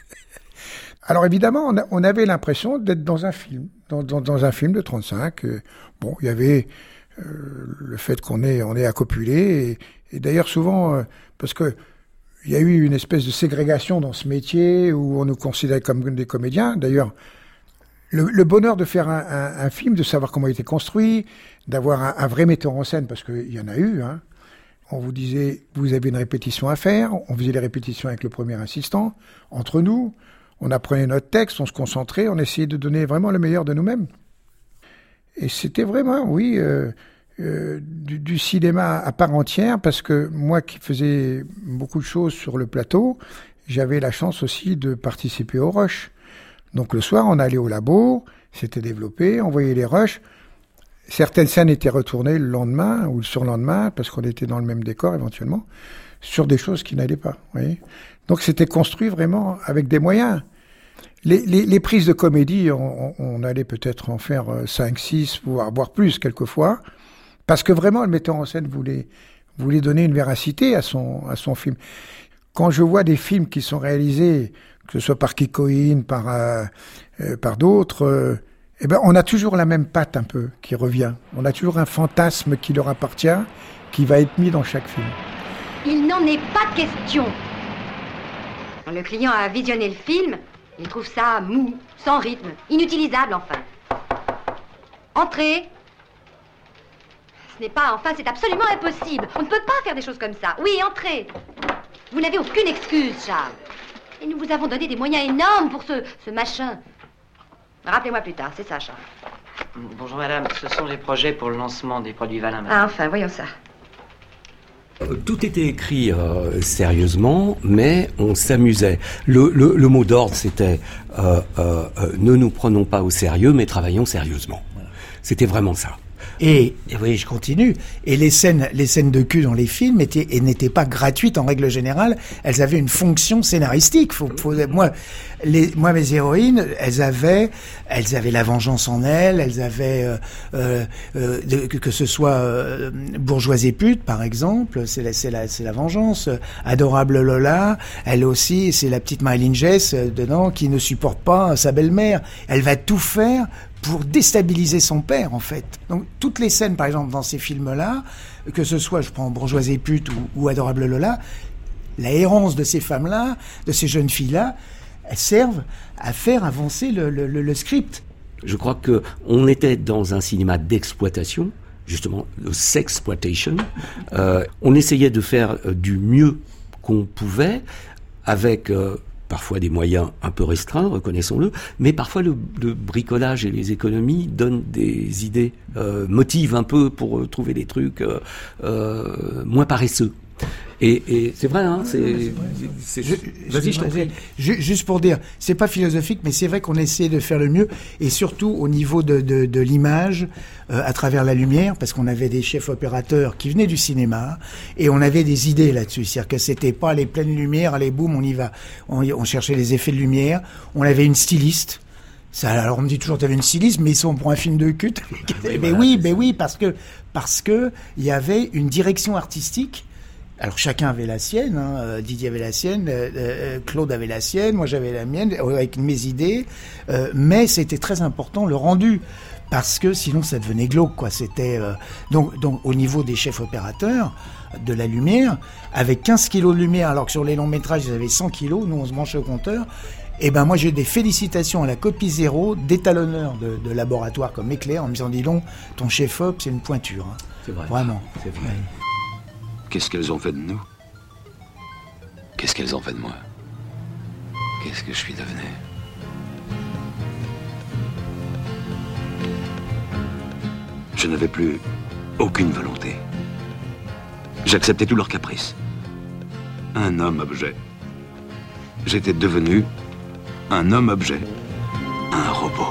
Alors évidemment, on, a, on avait l'impression d'être dans un film, dans, dans, dans un film de trente-cinq. Euh, bon, il y avait euh, le fait qu'on est, on est à copuler, et, et d'ailleurs souvent, euh, parce que il y a eu une espèce de ségrégation dans ce métier où on nous considérait comme des comédiens. D'ailleurs, le, le bonheur de faire un, un, un film, de savoir comment il était construit, d'avoir un, un vrai metteur en scène, parce qu'il y en a eu, hein. On vous disait, vous avez une répétition à faire, on faisait les répétitions avec le premier assistant, entre nous, on apprenait notre texte, on se concentrait, on essayait de donner vraiment le meilleur de nous-mêmes. Et c'était vraiment, oui, euh, euh, du, du cinéma à part entière, parce que moi qui faisais beaucoup de choses sur le plateau, j'avais la chance aussi de participer aux rushs. Donc le soir, on allait au labo, c'était développé, on voyait les rushs. Certaines scènes étaient retournées le lendemain ou le surlendemain, parce qu'on était dans le même décor éventuellement, sur des choses qui n'allaient pas. Vous voyez. Donc c'était construit vraiment avec des moyens. Les, les, les prises de comédie, on, on allait peut-être en faire cinq, six, voire, voire plus quelquefois, parce que vraiment le metteur en scène voulait, voulait donner une véracité à son, à son film. Quand je vois des films qui sont réalisés, que ce soit par Kikoïn, par, euh, euh, par d'autres... Euh, Eh ben, on a toujours la même patte un peu qui revient. On a toujours un fantasme qui leur appartient, qui va être mis dans chaque film. Il n'en est pas question. Quand le client a visionné le film, il trouve ça mou, sans rythme, inutilisable enfin. Entrez. Ce n'est pas enfin, c'est absolument impossible. On ne peut pas faire des choses comme ça. Oui, entrez. Vous n'avez aucune excuse, Charles. Et nous vous avons donné des moyens énormes pour ce, ce machin. Rappelez-moi plus tard, c'est ça, Charles. Bonjour madame, ce sont les projets pour le lancement des produits Valin. Ah, enfin, voyons ça. Tout était écrit euh, sérieusement, mais on s'amusait. Le, le, le mot d'ordre, c'était euh, euh, euh, ne nous prenons pas au sérieux, mais travaillons sérieusement. Voilà. C'était vraiment ça. Et, et oui, je continue. Et les scènes, les scènes de cul dans les films étaient, et n'étaient pas gratuites en règle générale. Elles avaient une fonction scénaristique. Faut, faut, moi, les, moi, mes héroïnes, elles avaient, elles avaient la vengeance en elles. Elles avaient, euh, euh, euh, de, que, que ce soit euh, Bourgeoise et pute, par exemple, c'est la, c'est la, c'est la vengeance. Adorable Lola, elle aussi, c'est la petite Marilyn Jess euh, dedans qui ne supporte pas sa belle-mère. Elle va tout faire pour déstabiliser son père, en fait. Donc, toutes les scènes, par exemple, dans ces films-là, que ce soit, je prends Bourgeoise et pute ou, ou Adorable Lola, la errance de ces femmes-là, de ces jeunes filles-là, elles servent à faire avancer le, le, le, le script. Je crois que on était dans un cinéma d'exploitation, justement, le sexploitation. Euh, on essayait de faire du mieux qu'on pouvait, avec... Euh, parfois des moyens un peu restreints, reconnaissons-le, mais parfois le, le bricolage et les économies donnent des idées, euh, motivent un peu pour euh, trouver des trucs euh, euh, moins paresseux. Et, et c'est vrai, hein, c'est, c'est, c'est vas-y, je t'en prie. Juste pour dire, c'est pas philosophique, mais c'est vrai qu'on essaie de faire le mieux, et surtout au niveau de, de, de l'image, euh, à travers la lumière, parce qu'on avait des chefs opérateurs qui venaient du cinéma, et on avait des idées là-dessus. C'est-à-dire que c'était pas les pleines lumières, allez boum, on y va. On, on cherchait les effets de lumière. On avait une styliste. Ça, alors on me dit toujours, t'avais une styliste, mais ils sont pour un film de culte. Oui, mais voilà, oui, mais oui, parce que parce que il y avait une direction artistique. Alors chacun avait la sienne, hein. Didier avait la sienne, euh, Claude avait la sienne, moi j'avais la mienne, avec mes idées. Euh, mais c'était très important le rendu, parce que sinon ça devenait glauque, quoi. C'était euh, donc donc au niveau des chefs opérateurs de la lumière, avec quinze kilos de lumière, alors que sur les longs métrages ils avaient cent kilos, nous on se branchait au compteur. Et ben moi j'ai des félicitations à la copie zéro d'étalonneurs de, de laboratoires comme Éclair en me disant, dis donc, ton chef-op c'est une pointure. Hein. C'est vrai. Vraiment. C'est vrai. Ouais. Qu'est-ce qu'elles ont fait de nous? Qu'est-ce qu'elles ont fait de moi? Qu'est-ce que je suis devenu? Je n'avais plus aucune volonté. J'acceptais tous leurs caprices. Un homme-objet. J'étais devenu un homme-objet. Un robot.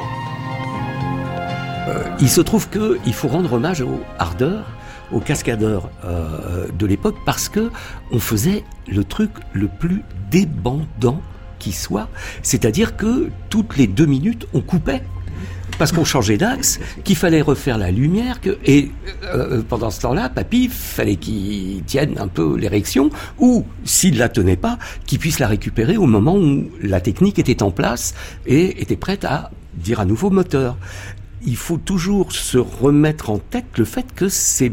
Euh, il se trouve qu'il faut rendre hommage aux hardeurs, aux cascadeurs euh, de l'époque, parce que on faisait le truc le plus débandant qui soit. C'est-à-dire que toutes les deux minutes, on coupait. Parce qu'on changeait d'axe, qu'il fallait refaire la lumière, que, et euh, pendant ce temps-là, papy, fallait qu'il tienne un peu l'érection, ou, s'il la tenait pas, qu'il puisse la récupérer au moment où la technique était en place et était prête à dire à nouveau moteur. Il faut toujours se remettre en tête le fait que ces,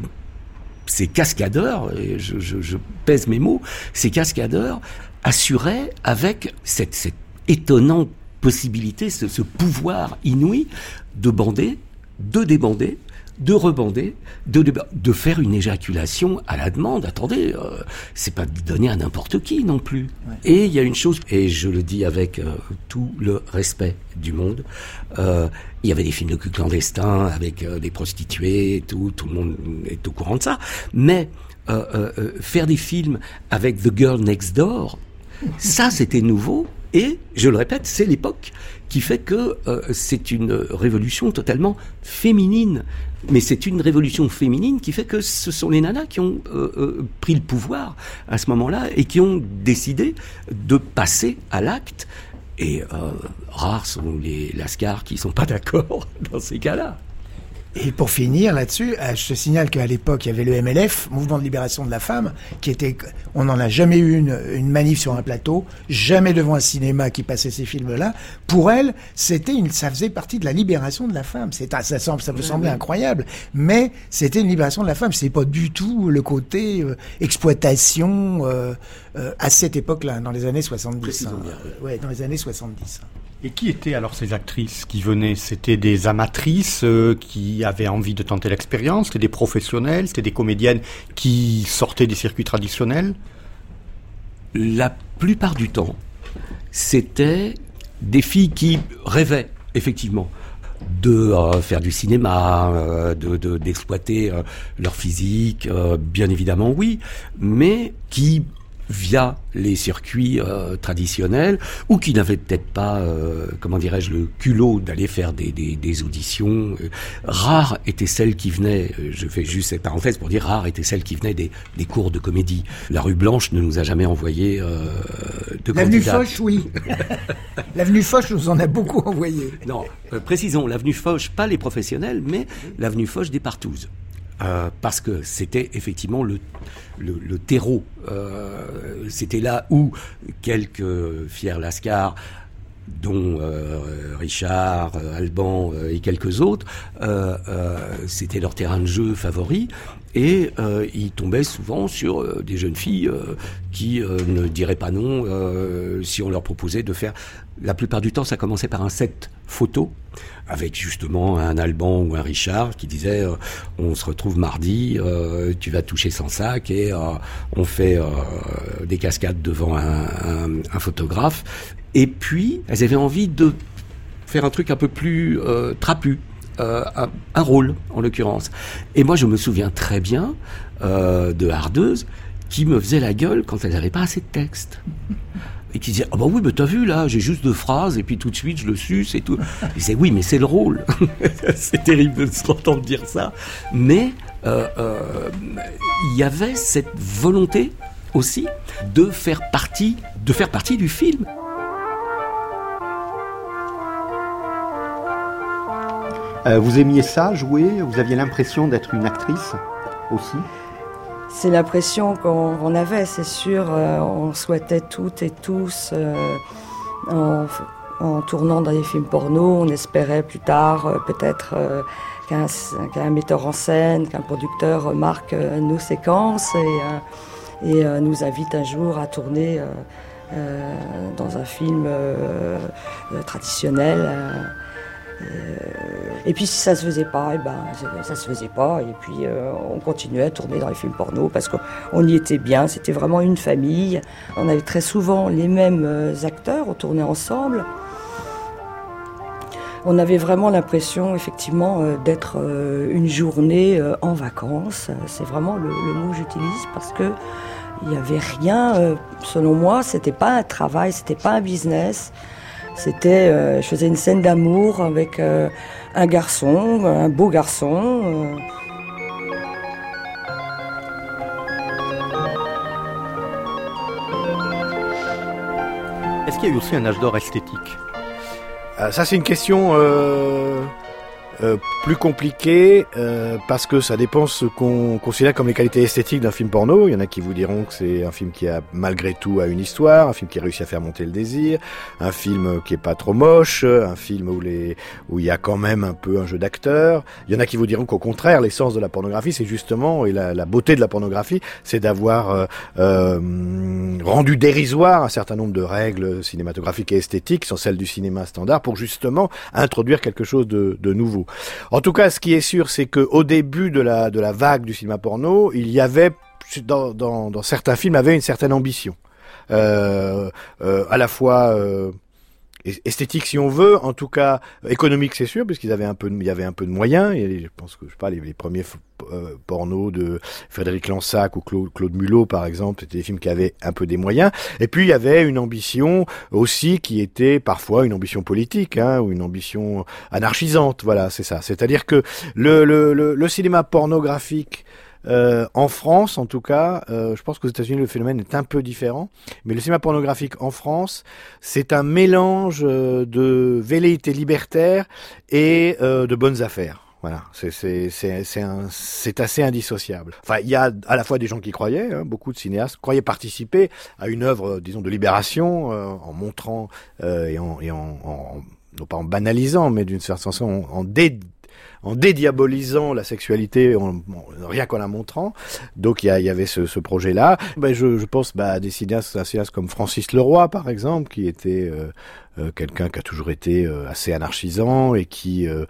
ces cascadeurs, et je, je, je pèse mes mots, ces cascadeurs assuraient avec cette, cette étonnante possibilité, ce, ce pouvoir inouï de bander, de débander, de rebander, de, de, de faire une éjaculation à la demande. Attendez, euh, c'est pas donné à n'importe qui non plus. Ouais. Et il y a une chose, et je le dis avec euh, tout le respect du monde, euh, il y avait des films de cul clandestins avec euh, des prostituées, tout, tout le monde est au courant de ça, mais euh, euh, faire des films avec The Girl Next Door, ça c'était nouveau. Et, je le répète, c'est l'époque qui fait que euh, c'est une révolution totalement féminine. Mais c'est une révolution féminine qui fait que ce sont les nanas qui ont euh, euh, pris le pouvoir à ce moment-là et qui ont décidé de passer à l'acte. Et euh, rares sont les lascars qui sont pas d'accord dans ces cas-là. Et pour finir là-dessus, je te signale qu'à l'époque, il y avait le M L F, Mouvement de Libération de la Femme, qui était, on n'en a jamais eu une, une manif sur un plateau, jamais devant un cinéma qui passait ces films-là. Pour elle, c'était une, ça faisait partie de la libération de la femme. C'est, ça semble, ça peut sembler incroyable, mais c'était une libération de la femme. C'est pas du tout le côté euh, exploitation euh, euh, à cette époque-là, dans les années soixante-dix. Hein. Ouais, dans les années soixante-dix. Et qui étaient alors ces actrices qui venaient? C'était des amatrices euh, qui avaient envie de tenter l'expérience? C'était des professionnels? C'était des comédiennes qui sortaient des circuits traditionnels? La plupart du temps, c'était des filles qui rêvaient, effectivement, de euh, faire du cinéma, euh, de, de, d'exploiter euh, leur physique, euh, bien évidemment oui, mais qui, via les circuits euh, traditionnels, ou qui n'avaient peut-être pas, euh, comment dirais-je, le culot d'aller faire des, des, des auditions. Euh, rares étaient celles qui venaient, euh, je fais juste cette parenthèse pour dire, rares étaient celles qui venaient des, des cours de comédie. La rue Blanche ne nous a jamais envoyé euh, de L'avenue candidates. Foch, oui. L'avenue Foch nous en a beaucoup envoyé. Non, euh, précisons, l'avenue Foch, pas les professionnels, mais l'avenue Foch des Partouzes. Euh, parce que c'était effectivement le, le, le terreau. Euh, c'était là où quelques fiers lascars, dont euh, Richard, euh, Alban euh, et quelques autres, euh, euh, c'était leur terrain de jeu favori. Et euh, ils tombaient souvent sur euh, des jeunes filles euh, qui euh, ne diraient pas non euh, si on leur proposait de faire... La plupart du temps, ça commençait par un set photo, avec justement un Alban ou un Richard qui disait euh, on se retrouve mardi, euh, tu vas toucher sans sac, et euh, on fait euh, des cascades devant un, un, un photographe. Et puis, elles avaient envie de faire un truc un peu plus euh, trapu. Euh, un, un rôle, en l'occurrence. Et moi, je me souviens très bien euh, de hardeuses qui me faisait la gueule quand elle n'avait pas assez de texte. Et qui disait, ah bah oui, mais t'as vu là, j'ai juste deux phrases, et puis tout de suite je le suce et tout. Je disais, oui, mais c'est le rôle. C'est terrible de se entendre dire ça. Mais euh, euh, il y avait cette volonté aussi de faire partie, de faire partie du film. Euh, vous aimiez ça, jouer? Vous aviez l'impression d'être une actrice aussi? C'est l'impression qu'on, qu'on avait, c'est sûr. Euh, on souhaitait toutes et tous, euh, en, en tournant dans des films porno, on espérait plus tard euh, peut-être euh, qu'un, qu'un metteur en scène, qu'un producteur remarque euh, nos séquences et, euh, et euh, nous invite un jour à tourner euh, euh, dans un film euh, euh, traditionnel. Euh, Et puis si ça se faisait pas, et ben ça se faisait pas. Et puis euh, on continuait à tourner dans les films porno parce qu'on y était bien. C'était vraiment une famille. On avait très souvent les mêmes acteurs. On tournait ensemble. On avait vraiment l'impression, effectivement, euh, d'être euh, une journée euh, en vacances. C'est vraiment le, le mot que j'utilise parce que il y avait rien. Euh, selon moi, c'était pas un travail, c'était pas un business. C'était, euh, je faisais une scène d'amour avec euh, un garçon, un beau garçon. Euh. Est-ce qu'il y a eu aussi un âge d'or esthétique? euh, Ça, c'est une question euh, euh, plus compliquée euh, parce que ça dépend ce qu'on considère comme les qualités esthétiques d'un film porno. Il y en a qui vous diront que c'est un film qui a malgré tout a une histoire, un film qui réussit à faire monter le désir, un film qui est pas trop moche, un film où les où il y a quand même un peu un jeu d'acteur. Il y en a qui vous diront qu'au contraire, l'essence de la pornographie, c'est justement, et la, la beauté de la pornographie, c'est d'avoir euh, euh, rendu dérisoire un certain nombre de règles cinématographiques et esthétiques qui sont celles du cinéma standard pour justement introduire quelque chose de, de nouveau. En tout cas, ce qui est sûr, c'est que au début de la de la vague du cinéma porno, il y avait dans dans, dans certains films avait une certaine ambition, euh, euh, à la fois euh, esthétique si on veut, en tout cas économique c'est sûr, puisqu'ils avaient un peu, de, il y avait un peu de moyens. Et je pense que je sais pas les, les premiers euh, pornos de Frédéric Lansac ou Claude, Claude Mulot par exemple, c'était des films qui avaient un peu des moyens. Et puis il y avait une ambition aussi qui était parfois une ambition politique, hein, ou une ambition anarchisante. Voilà, c'est ça. C'est-à-dire que le le le, le cinéma pornographique Euh, en France, en tout cas, euh, je pense qu'aux États-Unis le phénomène est un peu différent, mais le cinéma pornographique en France, c'est un mélange euh, de velléité libertaire et euh, de bonnes affaires. Voilà, c'est c'est c'est c'est un, c'est assez indissociable. Enfin, il y a à la fois des gens qui croyaient, hein, beaucoup de cinéastes croyaient participer à une œuvre, disons, de libération euh, en montrant euh, et en et en, en non pas en banalisant, mais d'une certaine façon en, en dé en dédiabolisant la sexualité, en, en, rien qu'en la montrant. Donc il y, a, il y avait ce, ce projet-là. Ben, je, je pense bah, à des cinéastes, un cinéaste comme Francis Leroy, par exemple, qui était euh, euh, quelqu'un qui a toujours été euh, assez anarchisant et qui euh,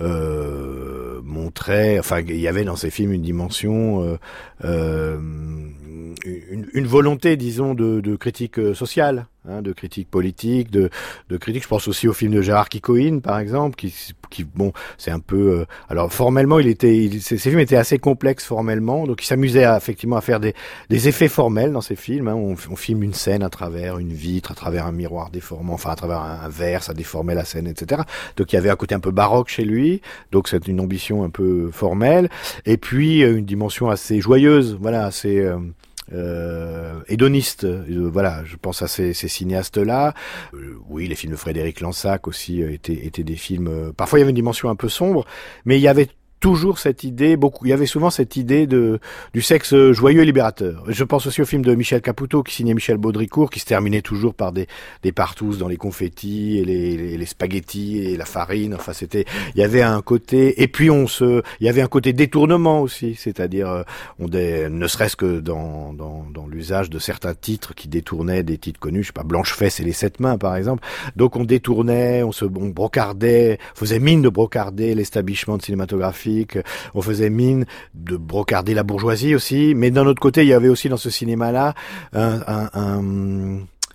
euh, montrait, enfin, il y avait dans ses films une dimension, euh, euh, une, une volonté, disons, de, de critique sociale. Hein, de critique politique, de, de critique. Je pense aussi au film de Gérard Kikoïne, par exemple, qui, qui bon, c'est un peu. Euh, alors formellement, il était, il, ces, ces films étaient assez complexes formellement, donc il s'amusait à, effectivement à faire des, des effets formels dans ces films. Hein, on, on filme une scène à travers une vitre, à travers un miroir déformant, enfin à travers un, un verre, ça déformait la scène, et cetera. Donc il y avait un côté un peu baroque chez lui, donc c'est une ambition un peu formelle, et puis euh, une dimension assez joyeuse, voilà, assez. Euh, Euh, hédoniste, euh, voilà, je pense à ces, ces cinéastes-là. Euh, oui, les films de Frédéric Lansac aussi euh, étaient, étaient des films. Euh, parfois, il y avait une dimension un peu sombre, mais il y avait toujours cette idée, beaucoup, il y avait souvent cette idée de du sexe joyeux et libérateur. Je pense aussi au film de Michel Caputo qui signait Michel Baudricourt, qui se terminait toujours par des des partouzes dans les confettis et les, les les spaghettis et la farine. Enfin, c'était, il y avait un côté, et puis on se, il y avait un côté détournement aussi, c'est-à-dire on dé, ne serait-ce que dans dans dans l'usage de certains titres qui détournaient des titres connus, je sais pas, Blanche-Fesse et les Sept Mains par exemple. Donc on détournait, on se on brocardait, faisait mine de brocarder l'establishment cinématographique. On faisait mine de brocarder la bourgeoisie aussi, mais d'un autre côté, il y avait aussi dans ce cinéma-là un, un, un,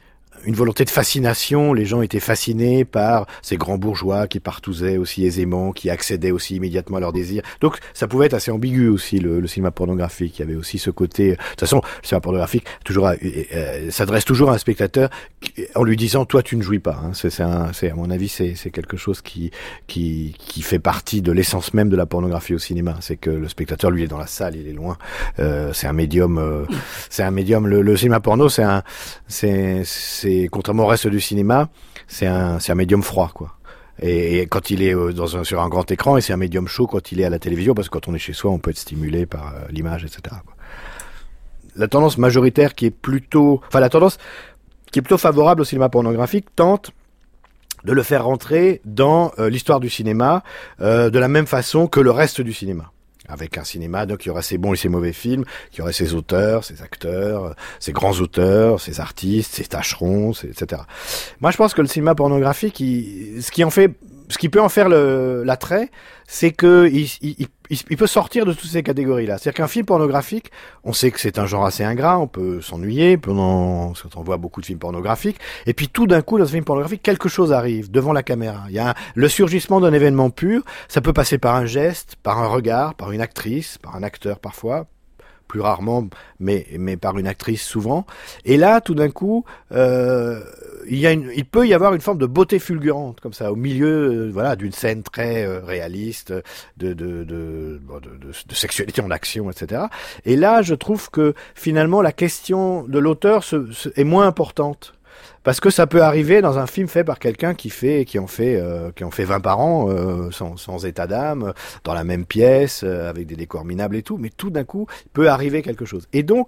une volonté de fascination. Les gens étaient fascinés par ces grands bourgeois qui partouzaient aussi aisément, qui accédaient aussi immédiatement à leurs désirs. Donc ça pouvait être assez ambigu aussi, le, le cinéma pornographique. Il y avait aussi ce côté... De toute façon, le cinéma pornographique toujours à, euh, s'adresse toujours à un spectateur en lui disant « toi, tu ne jouis pas hein. ». C'est, c'est, un, c'est, à mon avis, c'est, c'est quelque chose qui, qui, qui fait partie de l'essence même de la pornographie au cinéma. C'est que le spectateur, lui, est dans la salle, il est loin. Euh, c'est un médium... Euh, c'est un médium... Le, le cinéma porno, c'est un... C'est, c'est, contrairement au reste du cinéma, c'est un, c'est un médium froid, quoi. Et, et quand il est dans un, sur un grand écran, et c'est un médium chaud quand il est à la télévision, parce que quand on est chez soi, on peut être stimulé par euh, l'image, et cetera, quoi. La tendance majoritaire qui est plutôt, enfin la tendance qui est plutôt favorable au cinéma pornographique tente de le faire rentrer dans euh, l'histoire du cinéma euh, de la même façon que le reste du cinéma. Avec un cinéma, donc, il y aurait ses bons et ses mauvais films, qui aurait ses auteurs, ses acteurs, ses grands auteurs, ses artistes, ses tâcherons, et cetera. Moi, je pense que le cinéma pornographique, il, ce qui en fait, ce qui peut en faire le, l'attrait, c'est que il, il, il, il peut sortir de toutes ces catégories-là. C'est-à-dire qu'un film pornographique, on sait que c'est un genre assez ingrat, on peut s'ennuyer pendant, quand on voit beaucoup de films pornographiques, et puis tout d'un coup, dans ce film pornographique, quelque chose arrive devant la caméra. Il y a un, le surgissement d'un événement pur, ça peut passer par un geste, par un regard, par une actrice, par un acteur parfois, plus rarement, mais, mais par une actrice souvent. Et là, tout d'un coup, euh, il, y a une, il peut y avoir une forme de beauté fulgurante, comme ça, au milieu euh, voilà, d'une scène très euh, réaliste, de, de, de, bon, de, de, de sexualité en action, et cetera. Et là, je trouve que finalement, la question de l'auteur se, se, est moins importante. Parce que ça peut arriver dans un film fait par quelqu'un qui fait, qui en fait, euh, qui en fait vingt par an, euh, sans, sans état d'âme, dans la même pièce, euh, avec des décors minables et tout, mais tout d'un coup, il peut arriver quelque chose. Et donc,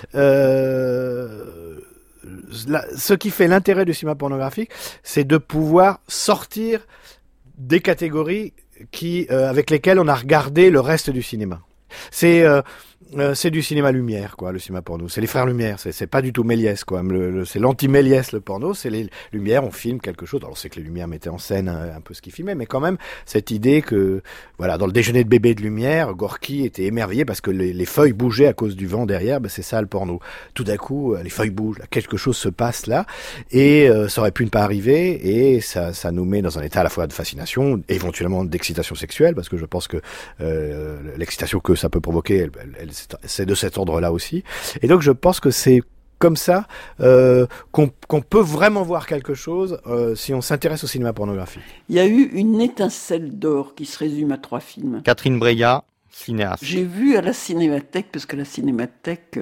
euh, la, ce qui fait l'intérêt du cinéma pornographique, c'est de pouvoir sortir des catégories qui, euh, avec lesquelles on a regardé le reste du cinéma. C'est euh, euh, c'est du cinéma Lumière, quoi, le cinéma porno. C'est les frères Lumière, c'est, c'est pas du tout Méliès, quoi. Le, le, c'est l'anti-Méliès, le porno. C'est les Lumière, on filme quelque chose. Alors, on sait que les Lumière mettaient en scène un, un peu ce qu'ils filmaient, mais quand même, cette idée que, voilà, dans le déjeuner de bébé de Lumière, Gorky était émerveillé parce que les, les feuilles bougeaient à cause du vent derrière. Ben, c'est ça, le porno. Tout d'un coup, les feuilles bougent, là, quelque chose se passe là, et euh, ça aurait pu ne pas arriver, et ça, ça nous met dans un état à la fois de fascination, éventuellement d'excitation sexuelle, parce que je pense que euh, l'excitation que ça peut provoquer, elle, elle, elle, c'est de cet ordre-là aussi. Et donc je pense que c'est comme ça euh, qu'on, qu'on peut vraiment voir quelque chose euh, si on s'intéresse au cinéma pornographique. Il y a eu une étincelle d'or qui se résume à trois films. Catherine Breillat, cinéaste. J'ai vu à la Cinémathèque, parce que la Cinémathèque euh,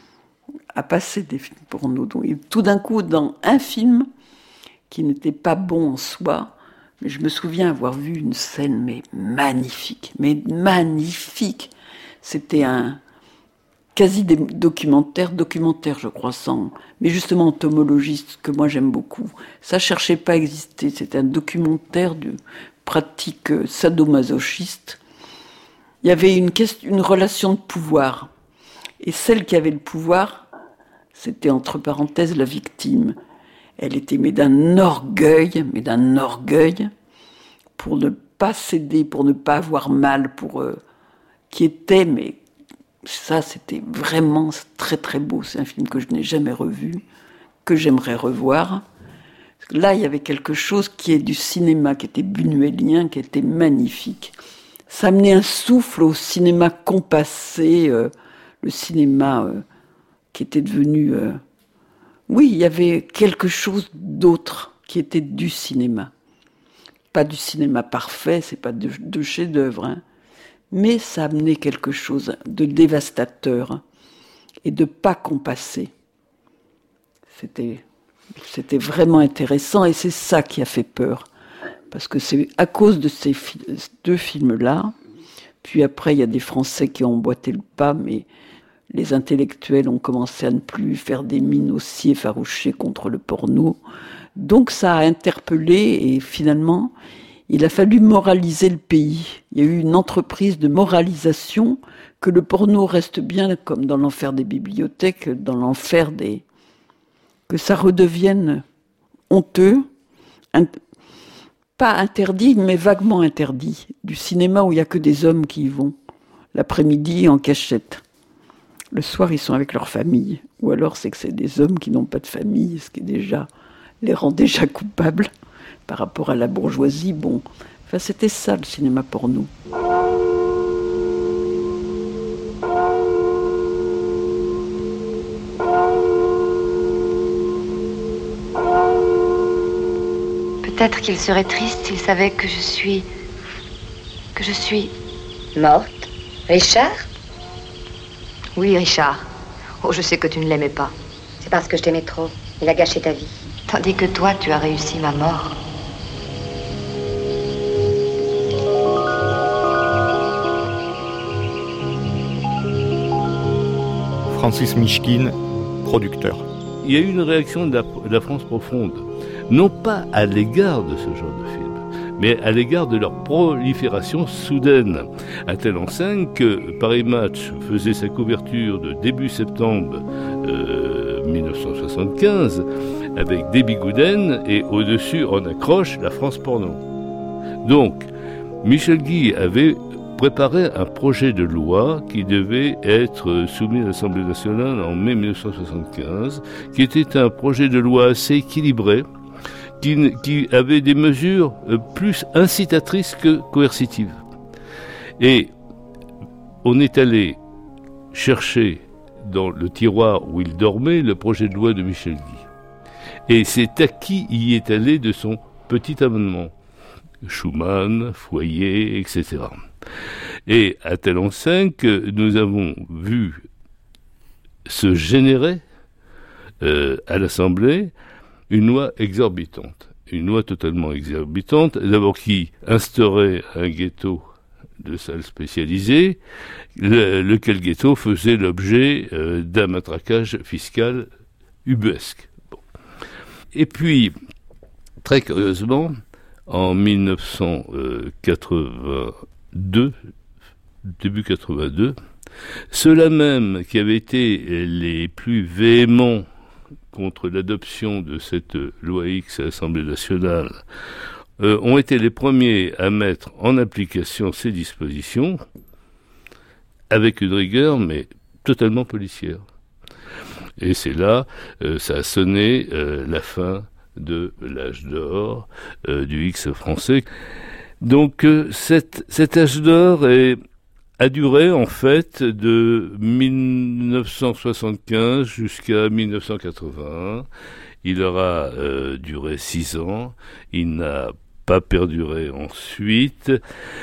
a passé des films porno. Donc, et tout d'un coup, dans un film qui n'était pas bon en soi, mais je me souviens avoir vu une scène mais magnifique, mais magnifique. C'était un quasi documentaire, documentaire je crois, sans, mais justement entomologiste, que moi j'aime beaucoup. Ça cherchait pas à exister, c'était un documentaire de pratique sadomasochiste. Il y avait une, question, une relation de pouvoir, et celle qui avait le pouvoir, c'était entre parenthèses la victime. Elle était mais d'un orgueil, mais d'un orgueil, pour ne pas céder, pour ne pas avoir mal, pour euh, qui était, mais ça c'était vraiment très très beau. C'est un film que je n'ai jamais revu, que j'aimerais revoir. Là, il y avait quelque chose qui est du cinéma, qui était buñuelien, qui était magnifique. Ça amenait un souffle au cinéma compassé, euh, le cinéma euh, qui était devenu... Euh, Oui, il y avait quelque chose d'autre qui était du cinéma. Pas du cinéma parfait, c'est pas de, de chef-d'œuvre, hein, mais ça amenait quelque chose de dévastateur et de pas compassé. C'était, c'était vraiment intéressant et c'est ça qui a fait peur. Parce que c'est à cause de ces fi- deux films-là, puis après il y a des Français qui ont emboîté le pas, mais... Les intellectuels ont commencé à ne plus faire des mines aussi effarouchées contre le porno. Donc ça a interpellé et finalement, il a fallu moraliser le pays. Il y a eu une entreprise de moralisation, que le porno reste bien comme dans l'enfer des bibliothèques, dans l'enfer des... que ça redevienne honteux, un... pas interdit, mais vaguement interdit. Du cinéma où il n'y a que des hommes qui y vont, l'après-midi en cachette. Le soir, ils sont avec leur famille. Ou alors, c'est que c'est des hommes qui n'ont pas de famille, ce qui est déjà les rend déjà coupables par rapport à la bourgeoisie. Bon, enfin, c'était ça le cinéma porno. Peut-être qu'il serait triste s'il savait que je suis... que je suis... morte. Richard ? Oui, Richard. Oh, je sais que tu ne l'aimais pas. C'est parce que je t'aimais trop. Il a gâché ta vie. Tandis que toi, tu as réussi ma mort. Francis Mishkin, producteur. Il y a eu une réaction de la, de la France profonde, non pas à l'égard de ce genre de film, mais à l'égard de leur prolifération soudaine, à telle enseigne que Paris Match faisait sa couverture de début septembre euh, dix-neuf cent soixante-quinze avec des bigoudens et au-dessus on accroche la France porno. Donc, Michel Guy avait préparé un projet de loi qui devait être soumis à l'Assemblée nationale en mai dix-neuf cent soixante-quinze, qui était un projet de loi assez équilibré, qui, qui avait des mesures plus incitatrices que coercitives. Et on est allé chercher dans le tiroir où il dormait le projet de loi de Michel Guy. Et c'est à qui y est allé de son petit amendement. Schumann, Foyer, et cetera. Et à telle enseigne que nous avons vu se générer euh, à l'Assemblée une loi exorbitante, une loi totalement exorbitante, d'abord qui instaurait un ghetto de salles spécialisées, le, lequel ghetto faisait l'objet euh, d'un matraquage fiscal ubuesque. Bon. Et puis, très curieusement, en dix-neuf cent quatre-vingt-deux, début quatre-vingt-deux, ceux-là même qui avaient été les plus véhéments contre l'adoption de cette loi X à l'Assemblée nationale euh, ont été les premiers à mettre en application ces dispositions avec une rigueur, mais totalement policière. Et c'est là, euh, ça a sonné euh, la fin de l'âge d'or euh, du X français. Donc euh, cet, cet âge d'or est, a duré en fait de dix-neuf cent soixante-quinze jusqu'à dix-neuf cent quatre-vingt-un. Il aura euh, duré six ans. Il n'a pas perduré ensuite.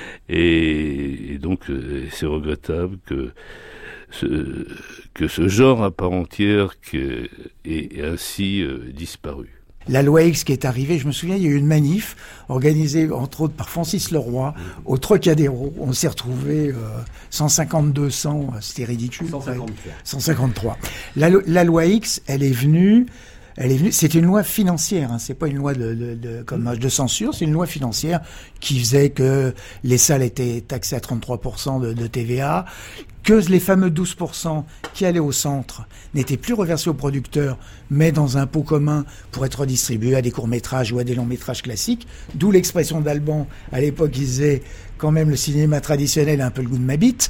Et, et donc euh, c'est regrettable que ce, que ce genre à part entière ait ainsi euh, disparu. La loi X qui est arrivée, je me souviens, il y a eu une manif organisée entre autres par Francis Leroy au Trocadéro. On s'est retrouvés euh, cent cinquante deux cents, c'était ridicule. cent cinquante-trois. cent cinquante-trois. La, la loi X, elle est venue, elle est venue. C'est une loi financière, hein, c'est pas une loi de, de, de comme de censure, c'est une loi financière qui faisait que les salles étaient taxées à trente-trois pour cent de, de T V A, que les fameux douze pour cent qui allaient au centre n'étaient plus reversés aux producteurs, mais dans un pot commun pour être redistribués à des courts-métrages ou à des longs-métrages classiques, d'où l'expression d'Alban, à l'époque, il disait quand même le cinéma traditionnel a un peu le goût de ma bite.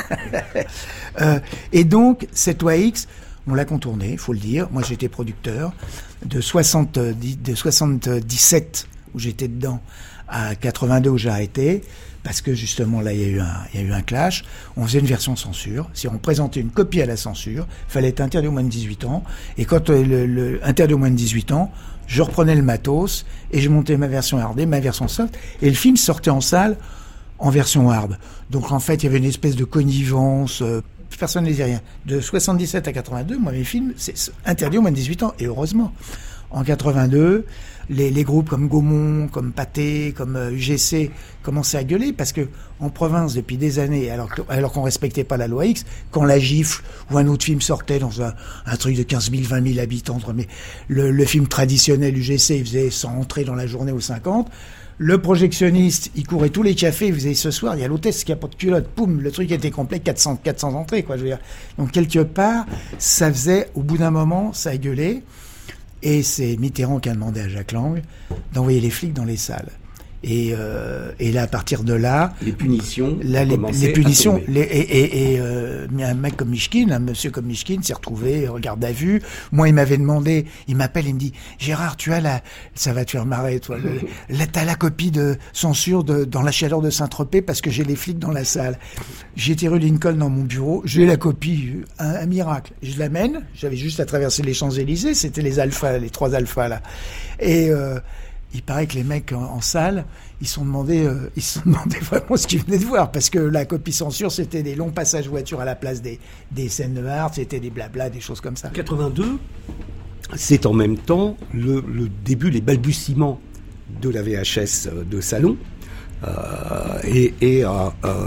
euh, et donc, cette loi X, on l'a contournée, il faut le dire. Moi, j'étais producteur de, soixante-dix, de soixante-dix-sept, où j'étais dedans, à quatre-vingt-deux, où j'ai arrêté. Parce que justement là il y a eu un il y a eu un clash. On faisait une version censure. Si on présentait une copie à la censure, fallait être interdit au moins de dix-huit ans. Et quand euh, le, le interdit au moins de dix-huit ans, je reprenais le matos et je montais ma version hard, ma version soft, et le film sortait en salle en version hard. Donc en fait il y avait une espèce de connivence. Euh, personne ne disait rien. De soixante-dix-sept à quatre-vingt-deux, moi mes films c'est interdit au moins de dix-huit ans. Et heureusement. En quatre-vingt-deux, les, les groupes comme Gaumont, comme Pathé, comme U G C commençaient à gueuler parce que en province depuis des années, alors, que, alors qu'on respectait pas la loi X, quand La Gifle ou un autre film sortait dans un, un truc de quinze mille, vingt mille habitants, mais le, le film traditionnel U G C, il faisait cent entrées dans la journée ou cinquante. Le projectionniste, il courait tous les cafés, il faisait ce soir, il y a l'hôtesse qui a pas de culotte, poum, le truc était complet, quatre cents, quatre cents entrées, quoi, je veux dire. Donc quelque part, ça faisait, au bout d'un moment, ça a gueulé. Et c'est Mitterrand qui a demandé à Jacques Lang d'envoyer les flics dans les salles. Et, euh, et là, à partir de là, les punitions, là, les, les punitions, les, et, et, et euh, un mec comme Mishkin, un monsieur comme Mishkin, s'est retrouvé en garde à vue. Moi, il m'avait demandé, il m'appelle, il me dit, Gérard, tu as la, ça va te faire marrer, toi, le, là, t'as la copie de censure de dans la chaleur de Saint-Tropez parce que j'ai les flics dans la salle. J'étais rue Lincoln dans mon bureau, j'ai la copie, un, un miracle. Je l'amène, j'avais juste à traverser les Champs-Élysées, c'était les alphas, les trois alphas là, et euh, il paraît que les mecs en, en salle, ils se sont demandé, euh, ils se sont demandé vraiment ce qu'ils venaient de voir, parce que la copie censure, c'était des longs passages voitures à la place des, des scènes de art, c'était des blablas, des choses comme ça. quatre-vingt-deux, c'est en même temps le, le début, les balbutiements de la V H S de salon, euh, et, et euh, euh,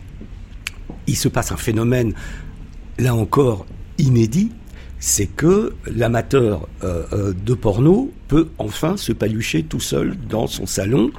il se passe un phénomène, là encore, inédit, c'est que l'amateur euh, euh, de porno peut enfin se palucher tout seul dans son salon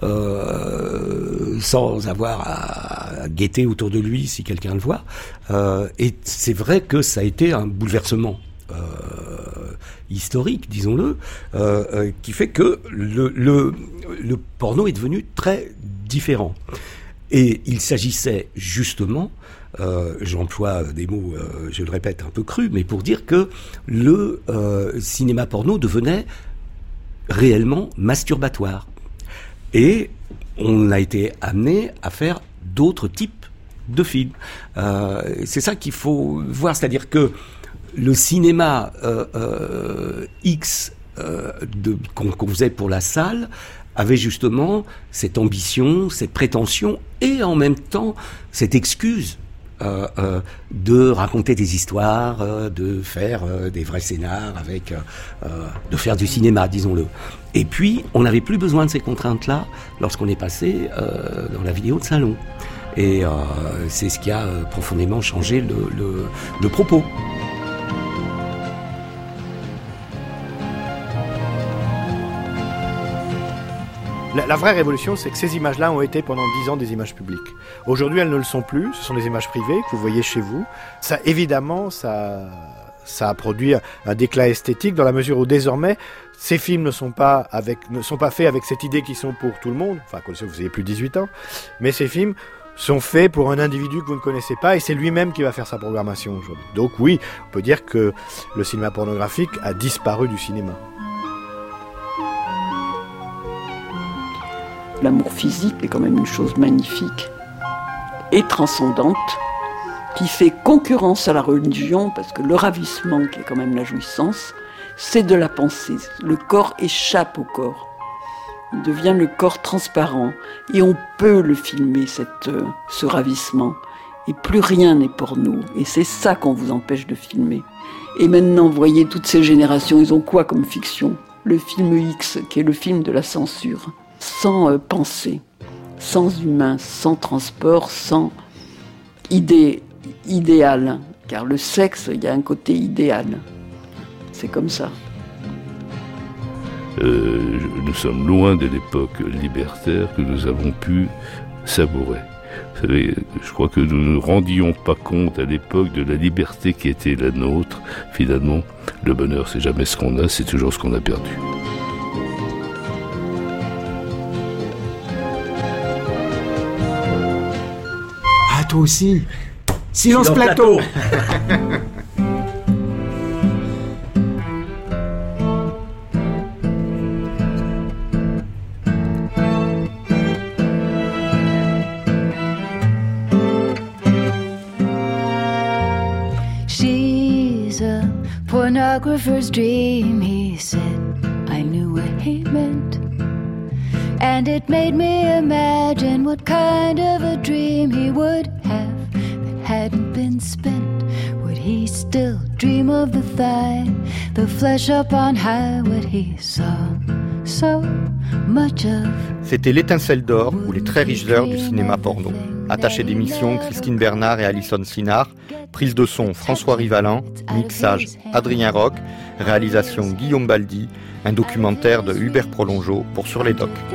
euh, sans avoir à guetter autour de lui si quelqu'un le voit. Euh, et c'est vrai que ça a été un bouleversement euh, historique, disons-le, euh, euh, qui fait que le, le, le porno est devenu très différent. Et il s'agissait justement, euh, j'emploie des mots, euh, je le répète, un peu crus, mais pour dire que le euh, cinéma porno devenait réellement masturbatoire. Et on a été amené à faire d'autres types de films. Euh, c'est ça qu'il faut voir, c'est-à-dire que le cinéma euh, euh, X euh, de, qu'on, qu'on faisait pour la salle avait justement cette ambition, cette prétention et en même temps cette excuse euh, euh, de raconter des histoires, euh, de faire euh, des vrais scénars, avec, euh, de faire du cinéma, disons-le. Et puis, on n'avait plus besoin de ces contraintes-là lorsqu'on est passé euh, dans la vidéo de salon. Et euh, c'est ce qui a euh, profondément changé le, le, le propos. La, la vraie révolution, c'est que ces images-là ont été pendant dix ans des images publiques. Aujourd'hui, elles ne le sont plus. Ce sont des images privées que vous voyez chez vous. Ça, évidemment, ça, ça a produit un déclin esthétique dans la mesure où désormais, ces films ne sont pas avec, ne sont pas faits avec cette idée qu'ils sont pour tout le monde. Enfin, comme si vous avez plus de dix-huit ans. Mais ces films sont faits pour un individu que vous ne connaissez pas et c'est lui-même qui va faire sa programmation aujourd'hui. Donc oui, on peut dire que le cinéma pornographique a disparu du cinéma. L'amour physique est quand même une chose magnifique et transcendante qui fait concurrence à la religion parce que le ravissement, qui est quand même la jouissance, c'est de la pensée. Le corps échappe au corps. Il devient le corps transparent et on peut le filmer, cette, euh, ce ravissement. Et plus rien n'est porno. Et c'est ça qu'on vous empêche de filmer. Et maintenant, vous voyez, toutes ces générations, ils ont quoi comme fiction ? Le film X, qui est le film de la censure. Sans euh, pensée, sans humain, sans transport, sans idée, idéal. Car le sexe, il y a un côté idéal. C'est comme ça. Euh, nous sommes loin de l'époque libertaire que nous avons pu savourer. Vous savez, je crois que nous ne nous rendions pas compte à l'époque de la liberté qui était la nôtre. Finalement, le bonheur, c'est jamais ce qu'on a, c'est toujours ce qu'on a perdu. Ah, toi aussi. Silence plateau. She's a pornographer's dream, he said. I knew what he meant. And it made me imagine what kind of a dream he would have that hadn't been spent. Would he still dream of the thigh, the flesh up on high, what he saw so much of? C'était l'étincelle d'or ou les très riches heures du cinéma porno. Attaché d'émission, Christine Bernard et Alison Sinard. Prise de son, François Rivalan. Mixage, Adrien Roch. Réalisation, Guillaume Baldi. Un documentaire de Hubert Prolongeau pour Sur les Docs.